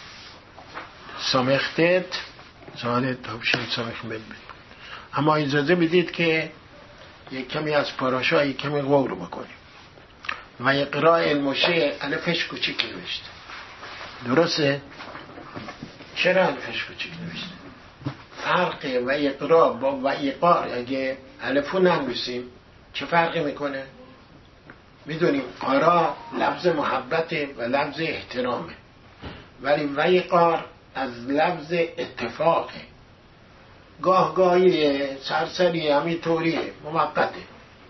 سامختت زالت تابشن سامخ بد. اما اجازه بدید که یک کمی از پاراشا یک کمی غور بکنیم. و اقراء المشه الفش کوچیک نوشته. درسته؟ چرا الفش کوچیک نوشته؟ فرق و اقراء با و ایقار اگه الفو ننویسیم چه فرقی میکنه؟ میدونیم قرا لفظ محبته و لفظ احترامه، ولی و ایقار از لفظ اتفاقه، گاه گاهی سرسری همینطوریه، موقته.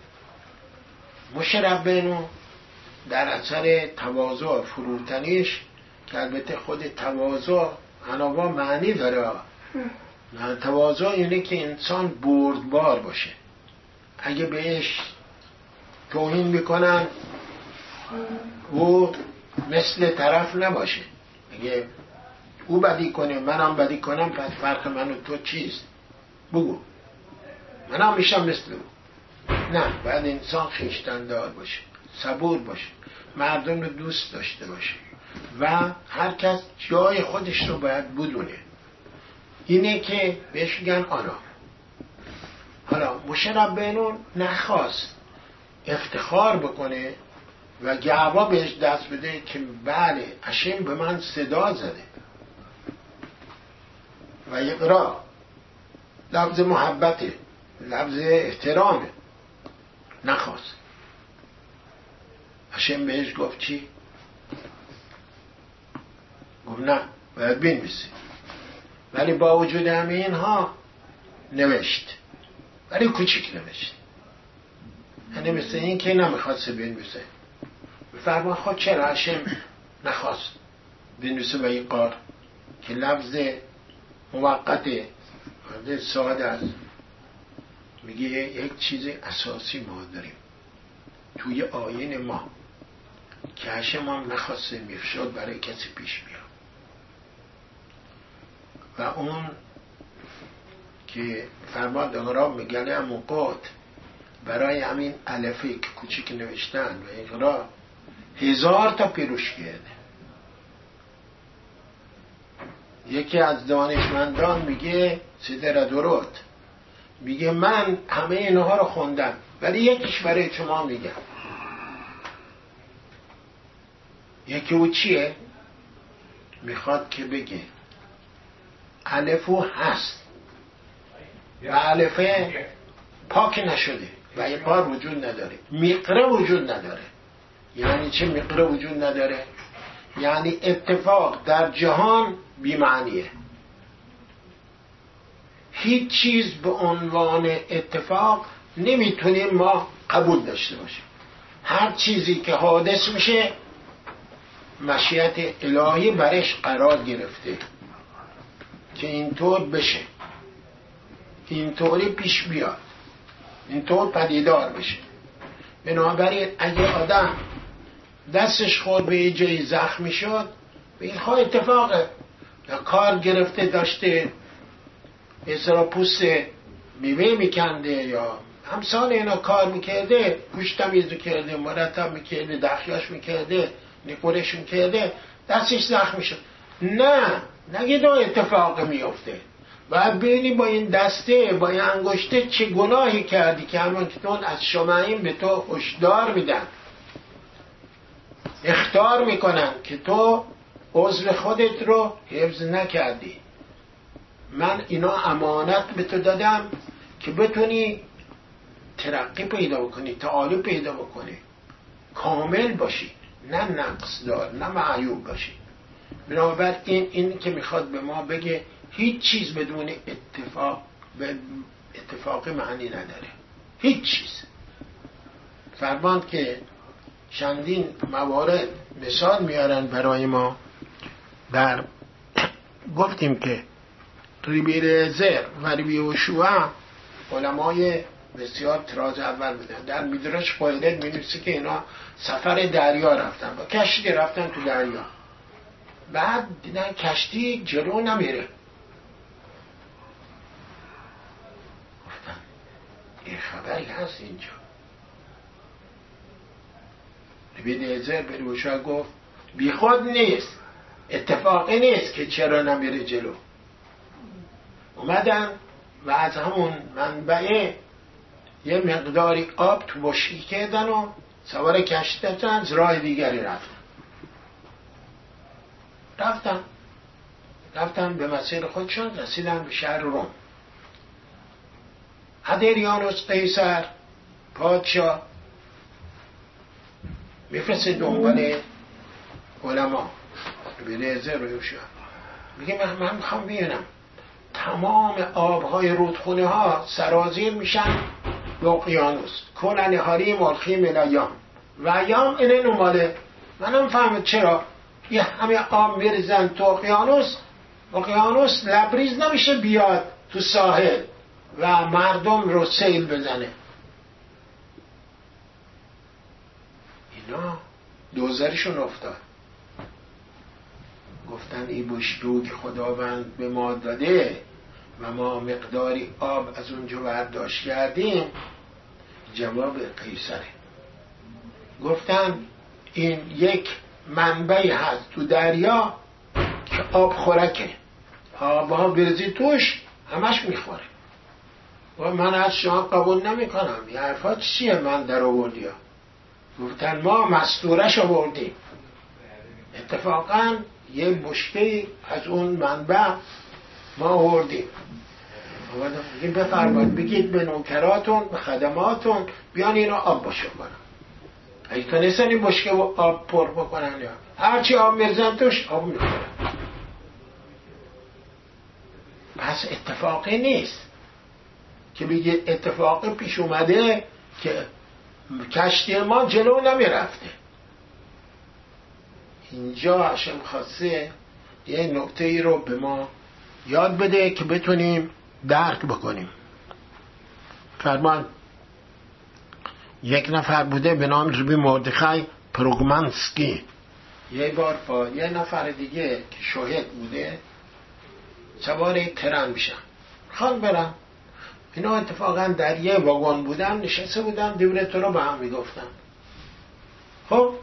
مشربینو در اثر تواضع فروتنیش که البته خود تواضع علاوه معنی داره. تواضع اینه که انسان بردبار باشه، اگه بهش توهین میکنن او مثل طرف نباشه. اگه او بدی کنه منم بدی کنم پس فرق من و تو چیست؟ بگو منم میشم مثل او. نه، باید انسان خویشتن‌دار باشه، صبور باشه، مردم رو دوست داشته باشه و هر کس جای خودش رو باید بدونه. اینه که بهش میگن آنا. حالا موشه ربینون نخواست افتخار بکنه و گعبا بهش دست بده که بله اشم به من صدا زده و اقرا لفظ محبته، لفظ احترامه. نخواست. اشم بهش گفت چی؟ گفت نه باید بنویسی. ولی با وجود همه اینها نوشت، ولی کوچیک نوشت. یعنی مثل این که نمیخواست بنویسه. بفرما خود چرا اشم نخواست بنویسه و این قار که لفظ موقته ساده است. میگه یک چیز اساسی ما داریم توی آیین ما که هشم هم نخواسته میفشد برای کسی پیش بیاد و اون که فرمان دقرام میگن اموقات برای همین الفی که کوچیک نوشتن و اقرا 1000 تا پیروش کرده. یکی از دانشمندان میگه سیدر درود میگه من همه اینها رو خوندم ولی یکیش برای شما میگم. یکی او چیه؟ میخواد که بگه الفو هست و الفه پاک نشده و ایقار وجود نداره، مقره وجود نداره. یعنی چه مقره وجود نداره؟ یعنی اتفاق در جهان بی‌معنیه. هیچ چیز به عنوان اتفاق نمیتونیم ما قبول داشته باشیم. هر چیزی که حادث میشه مشیت الهی برش قرار گرفته که اینطور بشه، اینطوری پیش بیاد، اینطور پدیدار بشه. بنابراین اگه آدم دستش خورد به یه جایی زخمی شد به این ها اتفاقه، یا کار گرفته داشته مثلا پوست میوه میکنده یا همسان اینا کار میکرده، گوش تمیز میکرده، مرتب میکرده، دخیاش میکرده، نکورش میکرده، دستش زخمی شد. نه نگید اتفاق میفته، باید ببینی با این دسته با این انگشته چه گناهی کردی که همونطور از شمعین به تو هشدار میدن، اخطار میکنن که تو عضو خودت رو حفظ نکردی. من اینا امانت به تو دادم که بتونی ترقی پیدا بکنی، تعالی پیدا بکنی، کامل باشی، نه نقص دار، نه معیوب باشی. بنابراین این که میخواد به ما بگه هیچ چیز بدون اتفاق معنی نداره، هیچ چیز. فرماند که چندین موارد مثال میارن برای ما. در گفتیم که ریبی رزر و ریبی وشوع علمای بسیار تراز اول بودن. در میدرش قایلت می‌نویسه که اینا سفر دریا رفتن، با کشتی رفتن تو دریا، بعد دیدن کشتی جلو نمیره، گفتن این خبری هست اینجا. ریبی رزر به وشوع گفت بی خود نیست، اتفاقی نیست که چرا نمیره جلو. اومدن و از همون منبع یه مقداری آب تو بشکه کردن و سوار کشتی شدن، از راه دیگری رفتن به مسیر خودشون، رسیدن به شهر روم. ادریانوس قیصر پادشاه میفرسته دنبال علما به نظر روشن، میگه من میخوام ببینم تمام آبهای رودخونه ها سرازیر میشن به اقیانوس، کل نهاری ملخی ملایام و ایام اینه نماله. منم فهمت چرا یه همه آب میریزن تو اقیانوس لبریز نمیشه بیاد تو ساحل و مردم رو سیل بزنه. اینا دوزارشون افتاد، گفتن این بشکه‌ای که خداوند به ما داده و ما مقداری آب از اونجا برداشت کردیم، جواب قیصره. گفتن این یک منبعی هست تو دریا که آب خورکه، آبها برزی توش همش میخوره. و من از شما قبول نمی کنم، این حرفا چیه من در آوردی ها؟ گفتن ما مستورش آوردیم، اتفاقا یه بشکه از اون منبع ما آوردیم. بگیم بفرمایید بگید به نوکراتون به خدماتون بیان اینو آب باشه کنن. اگه تونستن این بشکه آب پر بکنن، یا هرچی آب میرزن توش آب میخورن. پس اتفاقی نیست که بگید اتفاقی پیش اومده که کشتی ما جلو نمیرفته. اینجا هشم خواسته یه نکته ای رو به ما یاد بده که بتونیم درک بکنیم. فرمان یک نفر بوده به نام ربی مردخای پروگمانسکی، یه بار با یه نفر دیگه که شاهد بوده سوار ترن میشن، خواهد برن. اینا اتفاقا در یه واگن بودن، نشسته بودن دور تو رو به هم میگفتن. خب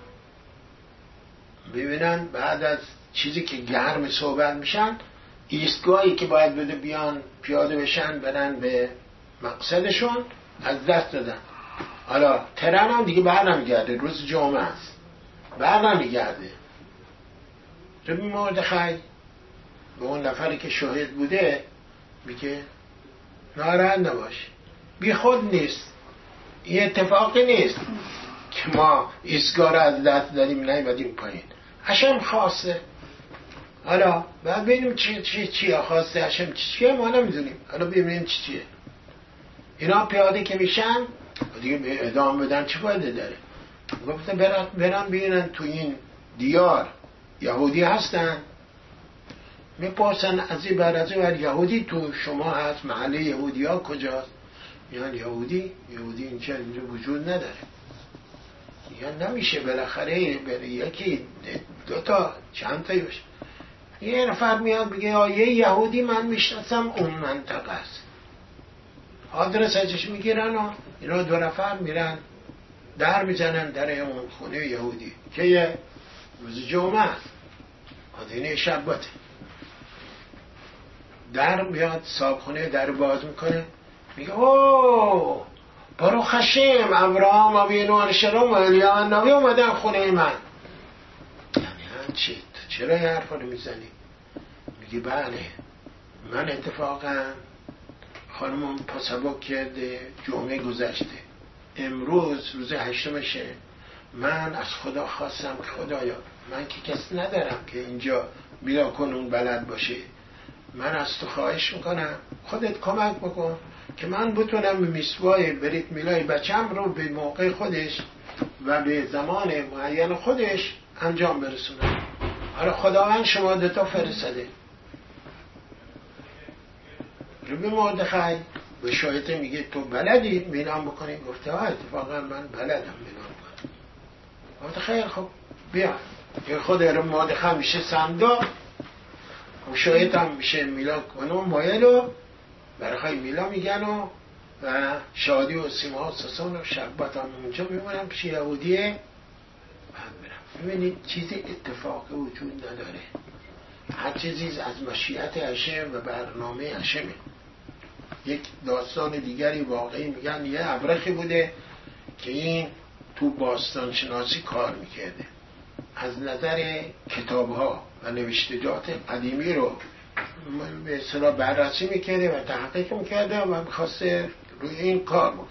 ببینن بعد از چیزی که گرم صحبت میشن، ایستگاهی که باید بده بیان پیاده بشن برن به مقصدشون از دست دادن. حالا ترن هم دیگه بر نمیگرده، روز جمعه است، بر نمیگرده. ربی مردخای به اون نفری که شاهد بوده میگه ناراحت نباش، بی خود نیست، این اتفاقی نیست که ما ایستگاه رو از دست دادیم نیومدیم پایین، هشم خواسته. حالا باید ببینیم چیه خواسته هشم چیه، ما نمیدونیم. حالا ببینیم چیه. اینا پیاده که میشن دیگه ادامه بدن چه فایده داره؟ گفتن برن ببینن تو این دیار یهودی هستن، میپرسن از این بر یهودی تو شما هست، محله یهودی ها کجاست؟ میگن یهودی اینجا وجود نداره. میگن نمیشه، بالاخره برای یکی دوتا چند تا باشه. یه نفر میاد بگه یه یهودی من میشناسم اون منطقه است، آدرس ازش میگیرن و اینا دو نفر میرن در میزنن در اون خونه یهودی که یه روز جمعه است. آدینه شباته. در میاد صاحبخونه در باز میکنه، میگه اوه باروخ هشم ابراهام ابینو علیه السلام و الیا النبی اومدن خونه من. یعنی چی؟ چرا این حرفا رو میزنی؟ میگه بله من اتفاقا خانمم پاسبک کرده جمعه گذشته، امروز روز 8مشه، من از خدا خواستم که خدایا من که کس ندارم که اینجا میلا کنون بلد باشه، من از تو خواهش میکنم خودت کمک بکن که من بتونم به میسوای بریت میلای بچم رو به موقع خودش و به زمان معین خودش انجام برسونم. حالا خداوند شما دوتا فرستاده. رو به مردخای به شاهده میگه تو بلدی میلان بکنی؟ گفته ها اتفاقا من بلدم میلان بکنم. گفته خیر خب بیا. یه خود رو مردخای میشه صندوق و شاهد هم میشه میلان کنم مایلو برخوای میلا میگن و شادی و سیما و سسان و شبت هم اونجا میمونم پیش یهودیه. ببینید چیزی اتفاقی وجود نداره، هر چیزی از مشیت هشم و برنامه هشمه. یک داستان دیگری واقعی میگن یه ابرخی بوده که این تو باستان شناسی کار میکرده، از نظر کتابها و نوشتجات قدیمی رو به اصطلاح بررسی میکرده و تحقیق میکرده و میخواسته روی این کار بکنه.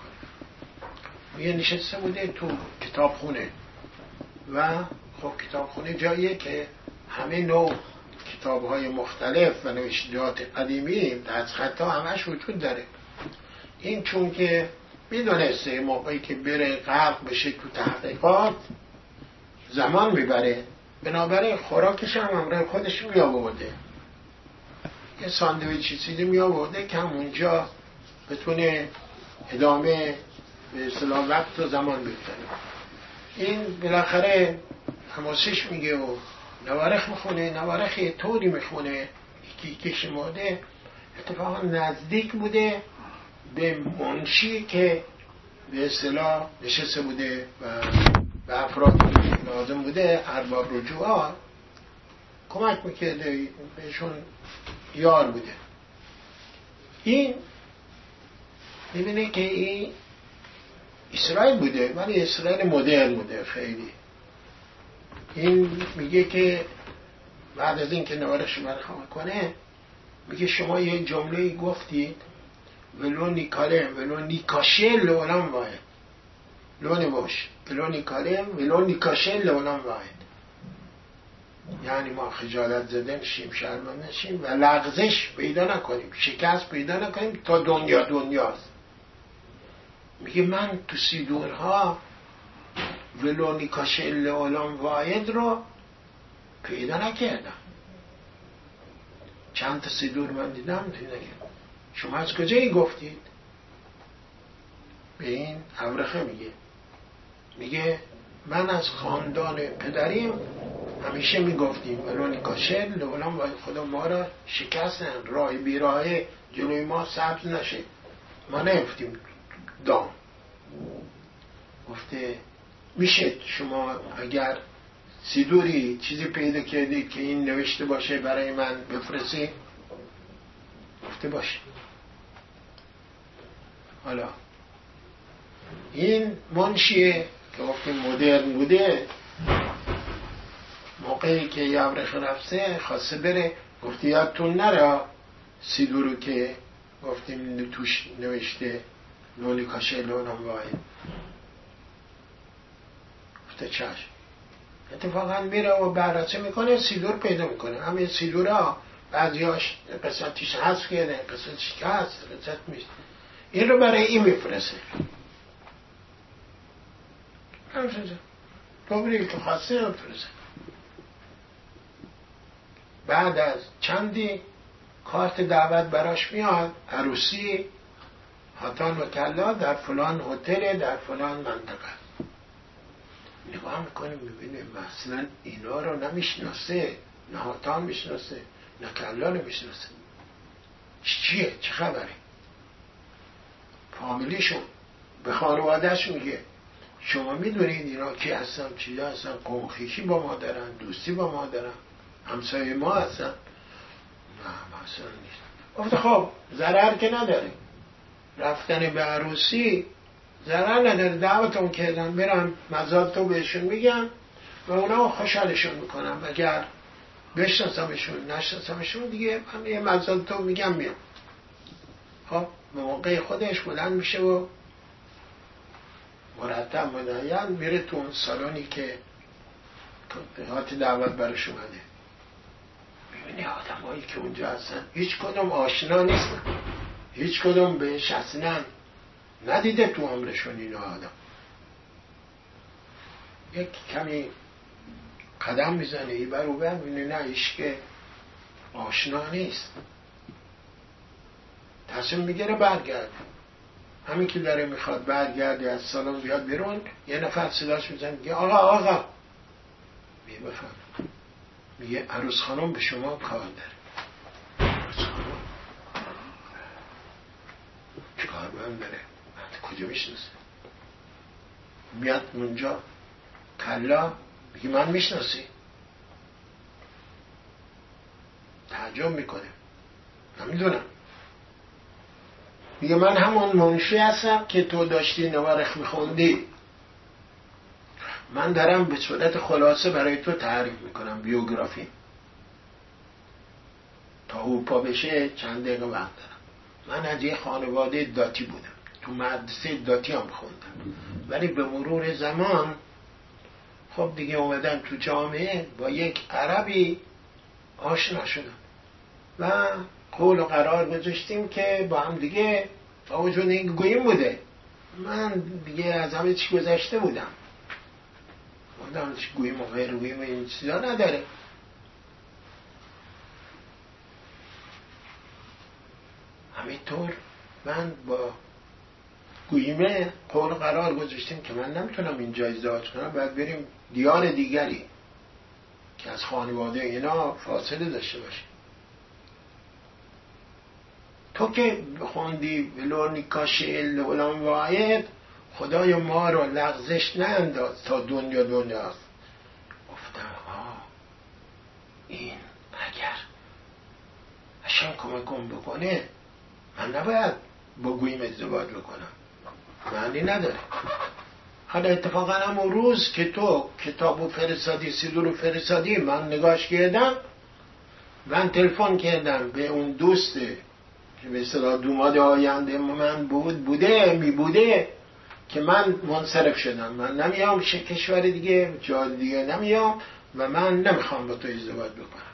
یه نشسته بوده تو کتابخونه و خب کتابخونه جاییه که همه نوع کتابهای مختلف و نوشتجات قدیمی دستخطا همش وجود داره. این چون که میدونسته موقعی که بره غرق بشه تو تحقیقات زمان میبره، بنابراین خوراکش هم همراه خودش میآورده، یه ساندویچی چیزی میآورده که همونجا بتونه ادامه به اصطلاح وقت و زمان بگذاره. این بالاخره حماسش میگه و نوارخ میخونه، نوارخ یه طوری میخونه یکی شماده اتفاقا نزدیک بوده به منشی که به اصطلاح نشسته بوده و به افراد لازم بوده ارباب رجوعات کمک میکرده، بهشون یار بوده. این میبینه که این اسرائیل بوده ولی اسرائیل مدرن بوده خیلی. این میگه که بعد از این که نوارش برخواه کنه میگه شما یه جمله گفتید ولو نیکالم ولو نیکاشه لولم واحد، لو نباش ولو نیکالم ولو نیکاشه لولم واحد، یعنی ما خجالت زده نشیم، شرمنده نشیم و لغزش پیدا نکنیم، شکست پیدا نکنیم تا دنیاست. میگه من تو سیدورها ولو نیکاشه لولم واحد رو پیدا نکردم. چند تا سیدور من دیدم شما از کجایی گفتید؟ به این ابرخه میگه من از خاندان پدریم همیشه میگفتیم ولو نیکاشه لولم واحد، خدا ما را شکستن، راه بیراه جلوی ما سبز نشه، ما نفتیم دام. گفته میشه شما اگر سیدوری چیزی پیدا کردید که این نوشته باشه برای من بفرستید؟ گفته باشه. حالا این منشیه که گفتیم مدرن بوده، موقعی که یابرخ رفته خواسته بره، گفته یادتون نره سیدورو که گفتیم توش نوشته لولی کاشه لونم واحد. گفته چشم. اتفاقا میره و بررسی میکنه، سیدور پیدا میکنه. همین سیدورها بعضیاش قسمتیش هست که قسمتیش که هست قسمت میشه، این رو برای این میفرسته. دوباره که خواسته میفرسته. بعد از چندی کارت دعوت براش میاد، عروسی حاتان و کلا در فلان هتل در فلان منطقه. نگاه میکنیم میبینیم مثلا اینا رو نمیشناسه، نه حاتان میشناسه نه کلا رو میشناسه. چیه؟ چه خبره؟ فامیلیشون به خانوادهش میگه شما میدونید اینا کی هستن، چی هستن، قوم خویشی با ما دارن، دوستی با ما دارن، همسایه ما هستن؟ نه مثلا نیست. گفته خب ضرر که نداره، رفتن به عروسی ضرر نداره، دعوتون کردن برم مزاد بهشون میگم و اونا خوشحالشون میکنم، اگر بشناسمشون نشناسمشون دیگه من یه مزاد میگم میام. خب به موقع خودش بلند میشه و مرتب مدین میره تو اون سالونی که هات دعوت برش اومده. ببینی آدم هایی که اونجا هستن هیچ کدوم آشنا نیستن، هیچ کدوم بهش اصلا ندیده تو عمرشون این آدم. یک کمی قدم میزنه ای بر او بر میبینه نه ایش که آشنا نیست، تصمیم میگیره برگرد. همین که داره میخواد برگرده از سالن بیاد بیرون یه نفر صداش میزنه میگه آقا میگه بفهم. میگه عروس خانم به شما کار داره. عروس خانم چه کار به هم داره؟ من کجا میشناسه؟ میاد اونجا کلا میگه من میشناسی؟ تعجب میکنه نمیدونم. میگه من همون منشی هستم که تو داشتی نوارخ میخوندی، من دارم به صورت خلاصه برای تو تعریف میکنم بیوگرافی تا او پا بشه چند دقیقه وقت دارم. من از یه خانواده داتی بودم، تو مدرسه داتی هم خوندم، ولی به مرور زمان خب دیگه اومدم تو جامعه با یک عربی آشنا شدم و قول و قرار گذاشتیم که با هم دیگه با وجود این گوییم بوده من دیگه از همه چی گذشته بودم، بودم گوییم و غیر گوییم و این چیزا نداره. همینطور من با گویمه قول قرار گذاشتیم که من نمیتونم اینجا ازدواج کنم، باید بریم دیار دیگری که از خانواده اینا فاصله داشته باشه. تو که خوندی ولونیکا شعل علام واحد خدای ما رو لغزش نانداز تا دنیاست. گفتم این اگر هشم کمکم بکنه من نباید با گویم ازدواج بکنم، معنی نداره. حالا اتفاقا همون روز که تو کتابو فرستادی سیدورو فرستادی من نگاش کردم، من تلفن کردم به اون دوست که به اصطلاح دوماد آینده من بوده که من منصرف شدم، من نمیام کشور دیگه جای دیگه نمیام و من نمیخوام با تو ازدواج بکنم.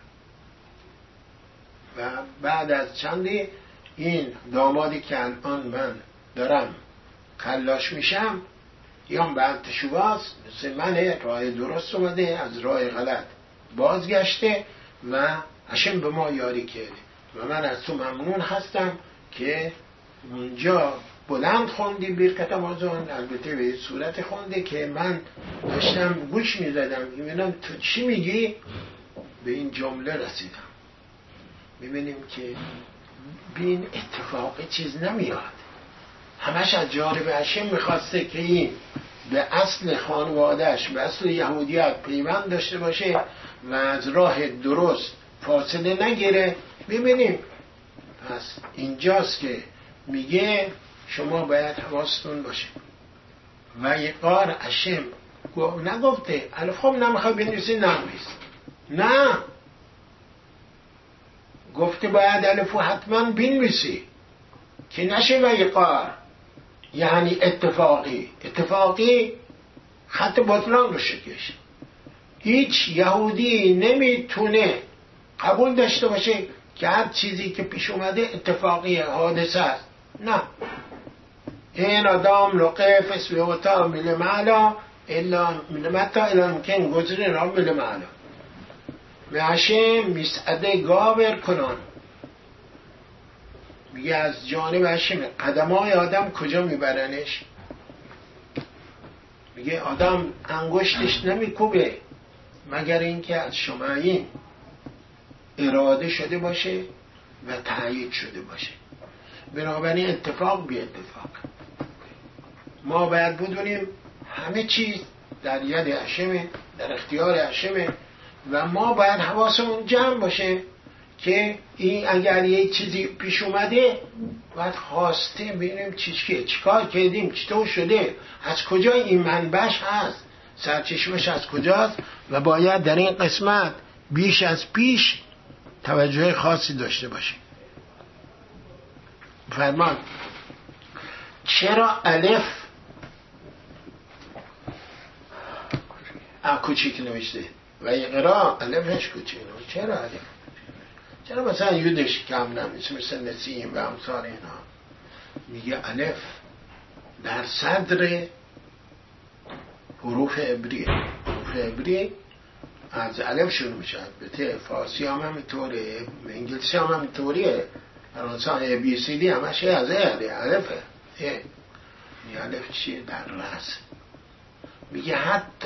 و بعد از چندی این دامادی که الان من دارم خلاش میشم یا بعد تشواست مثل منه، راه درست اومده از راه غلط بازگشته و هشم به ما یاری کرده و من از تو ممنون هستم که اونجا بلند خوندی برکت آمازون، البته به صورت خونده که من داشتم گوش میزدم میبینم تو چی میگی، به این جمله رسیدم. میبینیم که بین اتفاقی چیز نمیاد، همش از جانب هشم میخواسته که این به اصل خانوادهش به اصل یهودیت پیوند داشته باشه و از راه درست فاصله نگیره. میبینیم پس اینجاست که میگه شما باید حواستون باشه. و یک قار هشم نگفته الفخم نمیخوای بنویسی ننویس، نه گفته باید الفو حتما بنویسی که نشه و یک قار یعنی اتفاقی خط بطلان رو شکش. هیچ یهودی نمیتونه قبول داشته باشه که هر چیزی که پیش اومده اتفاقی حادثه است. نه، این آدم لقف اسویوتا میل معلا الا میل متا الا ممکن گذره را میل معلا و هشم مسعده گاور کنان. میگه از جانب هشم قدمای آدم کجا میبرنش؟ میگه آدم انگشتش نمیکوبه مگر اینکه از شمایین اراده شده باشه و تایید شده باشه. بنابراین اتفاق بی اتفاق ما باید بدونیم همه چیز در ید هشمه، در اختیار هشمه و ما باید حواسمون جمع باشه که این اگر یه چیزی پیش اومده باید خواسته ببینیم چیکار کردیم، چطور شده، از کجا این منبعش هست، سرچشمش از کجاست و باید در این قسمت بیش از پیش توجه خاصی داشته باشیم. فرمان چرا الف کوچیک نوشته و اقرا الفش کوچیک نوشته؟ چرا الف؟ چرا مثلا یودش کم نمیشه مثل نسیم و امثال اینا؟ میگه الف در صدر حروف عبریه. حروف عبری از الف شروع میشه. البته فارسی هم همینطوره، انگلیسی هم همینطوریه، فرانسه بی سی دی همش از الفه. میگه الف چیه؟ در رأس. میگه حتی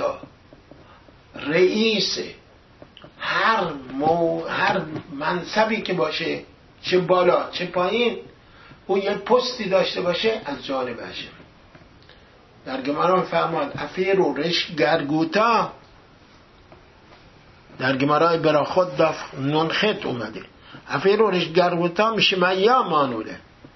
رئیس هر منصبی که باشه، چه بالا چه پایین، اون یک پستی داشته باشه از جانب هشم. در گمارا فرماد افیر و رشک گرگوتا، در گمارای برا خود داف نونخت اومده. افیر و رشک گرگوتا میشه میا مانوله.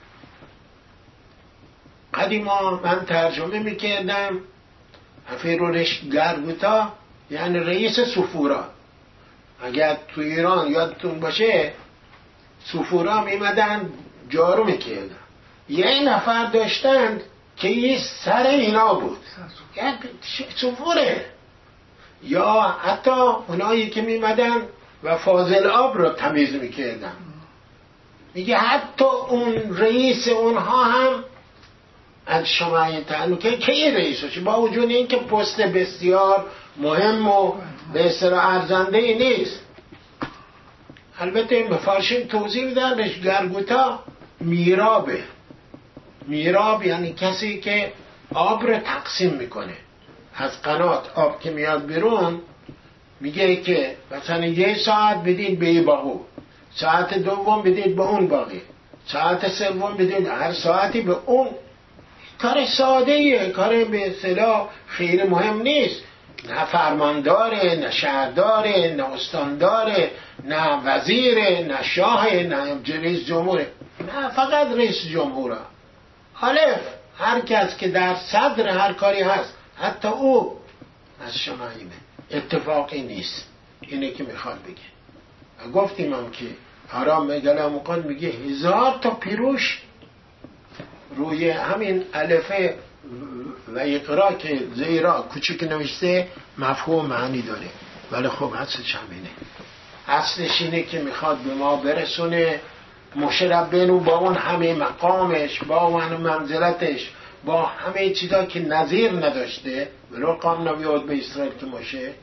قدیما من ترجمه میکردم افیر و رشک گرگوتا یعنی رئیس سفورا. اگر تو ایران یادتون باشه سفورا میمدن جارو میکردن، یه نفر داشتند که یه سر اینا بود، یعنی سفوره. یا حتی اونایی که میمدن و فاضل آب رو تمیز میکردن، میگه حتی اون رئیس اونها هم از شما این تعلقه که یه رئیس باشه، با وجود این که پست بسیار مهم و به اصطلاح ارزنده ای نیست. البته مفارشین توضیح میدن گرگوتا میرابه. میراب یعنی کسی که آب رو تقسیم میکنه. از قنات آب که میاد بیرون میگه که مثلا 1 ساعت بدید به این باغو، ساعت دوم بدید به اون باغی، ساعت سوم بدید هر ساعتی به اون. کار ساده ایه، کار به اصطلاح خیلی مهم نیست. نه فرمانداره، نه شهرداره، نه استانداره، نه وزیره، نه شاهه، نه رئیس جمهوره، نه فقط رئیس جمهوره. الف هر کس که در صدر هر کاری هست، حتی او از شمایمه. اتفاقی نیست. اینه که میخواد بگه. گفتیم هم که حرام مگل مقال میگه 1000 تا پیروش روی همین الفه و اقرا که زیرا کوچیک نوشته مفهوم معنی داره. ولی خب اصلش همینه. اصلش اینه که میخواد به ما برسونه مشربنو با اون همه مقامش، با اون منزلتش، با همه چیزا که نظیر نداشته، ولو قام نبیاد به اسرائیل که باشه.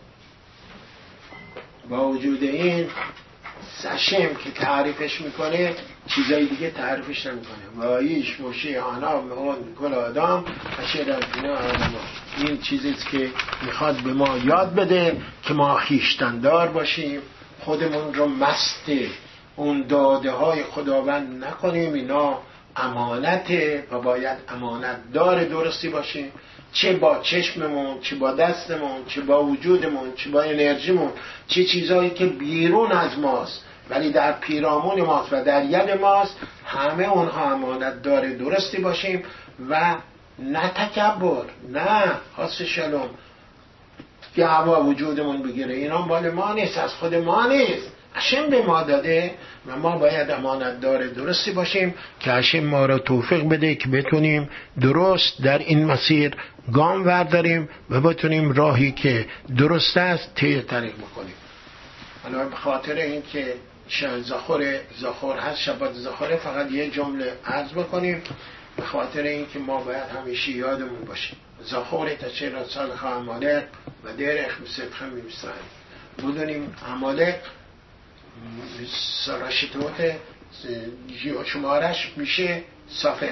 با وجود این سشم که تعریفش میکنه چیزای دیگه تعریفش نمیکنه. وایش موشه آنا مهون کل آدم اشیر الفینا آدم. این چیزیست که میخواد به ما یاد بده که ما خویشتندار باشیم، خودمون رو مست اون داده های خداوند نکنیم. اینا امانته و باید امانت دار درستی باشیم، چه با چشممون، چه با دستمون، چه با وجودمون، چه با انرژیمون، چه چیزایی که بیرون از ماست ولی در پیرامون ماست و در ید ماست، همه اونها امانت دار درستی باشیم و نه تکبر، نه حاس شلوم که هوا وجودمون بگیره. اینا مال ما نیست، از خود ما نیست، هشم به ما داده و ما باید امانت دار درستی باشیم که هشم ما را توفیق بده که بتونیم درست در این مسیر گام ورداریم و بتونیم راهی که درست است طی طریق بکنیم. حالا به خاطر این که زخور هست، شبات زخوره، فقط یه جمله عرض بکنیم به خاطر این که ما باید همیشه یادمون باشیم. زخوره تچه را صالح عمالق و درخ بسیدخه میبسترهیم. بدونیم عمالق رشتوت شمارش میشه صافق.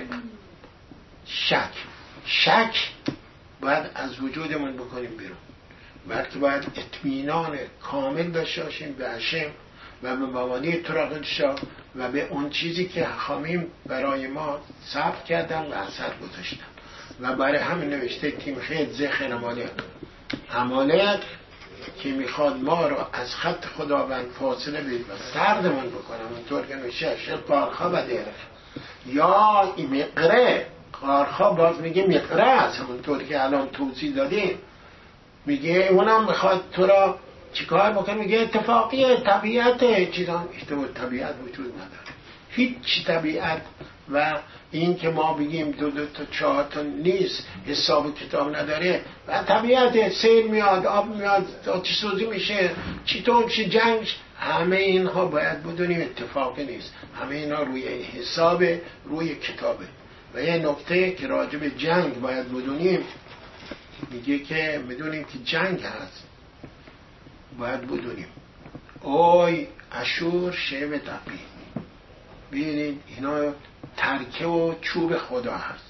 شک باید از وجودمون بکنیم بیرون، بلکه باید اطمینان کامل داشته باشیم به هشم و به مبانی تراغلشا و به اون چیزی که حخامیم برای ما ثبت کردن و اثر گذاشتن و برای همین نوشته تیم خید زخر عمالق. عمالق که میخواد ما رو از خط خداوند فاصله بده و سردمون بکنه، اونطور که میشه شد قارخا و دره، یا این مقره. قارخا باز میگه مقره است، همونطور که الان توضیح دادیم. میگه اونم میخواد تو را چیکار بکنه؟ میگه اتفاقیه، طبیعته، چیزان اشتباه. طبیعت وجود نداره، هیچ طبیعت. و این که ما بگیم 2 تا 4 تا نیست، حساب کتاب نداره. و طبیعت، سیل میاد، آب میاد، آتش سوزی میشه، چطور میشه، جنگ. همه اینها باید بدونیم اتفاقی نیست، همه اینها روی حساب، روی کتابه. و یه نکته که راجع به جنگ باید بدونیم، میگه که میدونیم که جنگ هست، باید بدونیم اوی اشور شیب دقی. ببینید اینا ترکه و چوب خدا هست.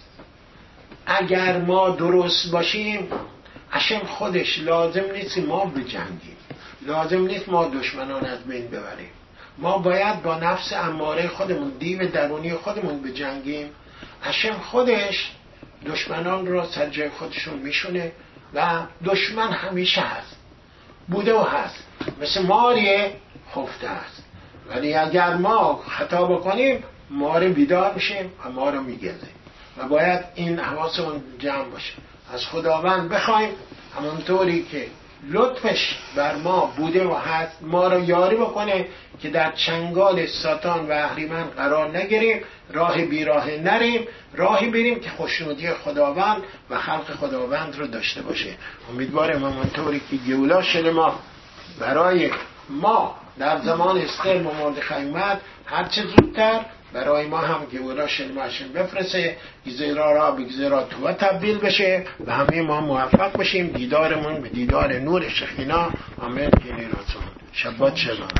اگر ما درست باشیم، اشم خودش لازم نیست ما بجنگیم، لازم نیست ما دشمنان از بین ببریم. ما باید با نفس اماره خودمون، دیو درونی خودمون بجنگیم. اشم خودش دشمنان رو سر جای خودشون میشونه و دشمن همیشه هست، بوده و هست، مثل ماریه خفته است. ولی اگر ما خطا بکنیم، ماره بیدار میشه و ما رو میگزه. و باید این حواسمون جمع باشه، از خداوند بخوایم همونطوری که لطفش بر ما بوده و هست، ما رو یاری بکنه که در چنگال ساتان و اهریمن قرار نگیریم، راه بیراه نریم، راهی بریم که خوشنودی خداوند و خلق خداوند رو داشته باشه. امیدوارم همونطوری که گولا شده ما برای ما در زمان استر و مردخای اومد، هرچه زودتر برای ما هم گولا شلماشن بفرسه، گزیرا را به گزیرا تو تبدیل بشه و همه ما موفق بشیم دیدارمون به دیدار نور شخینا. آمین. شبات شما.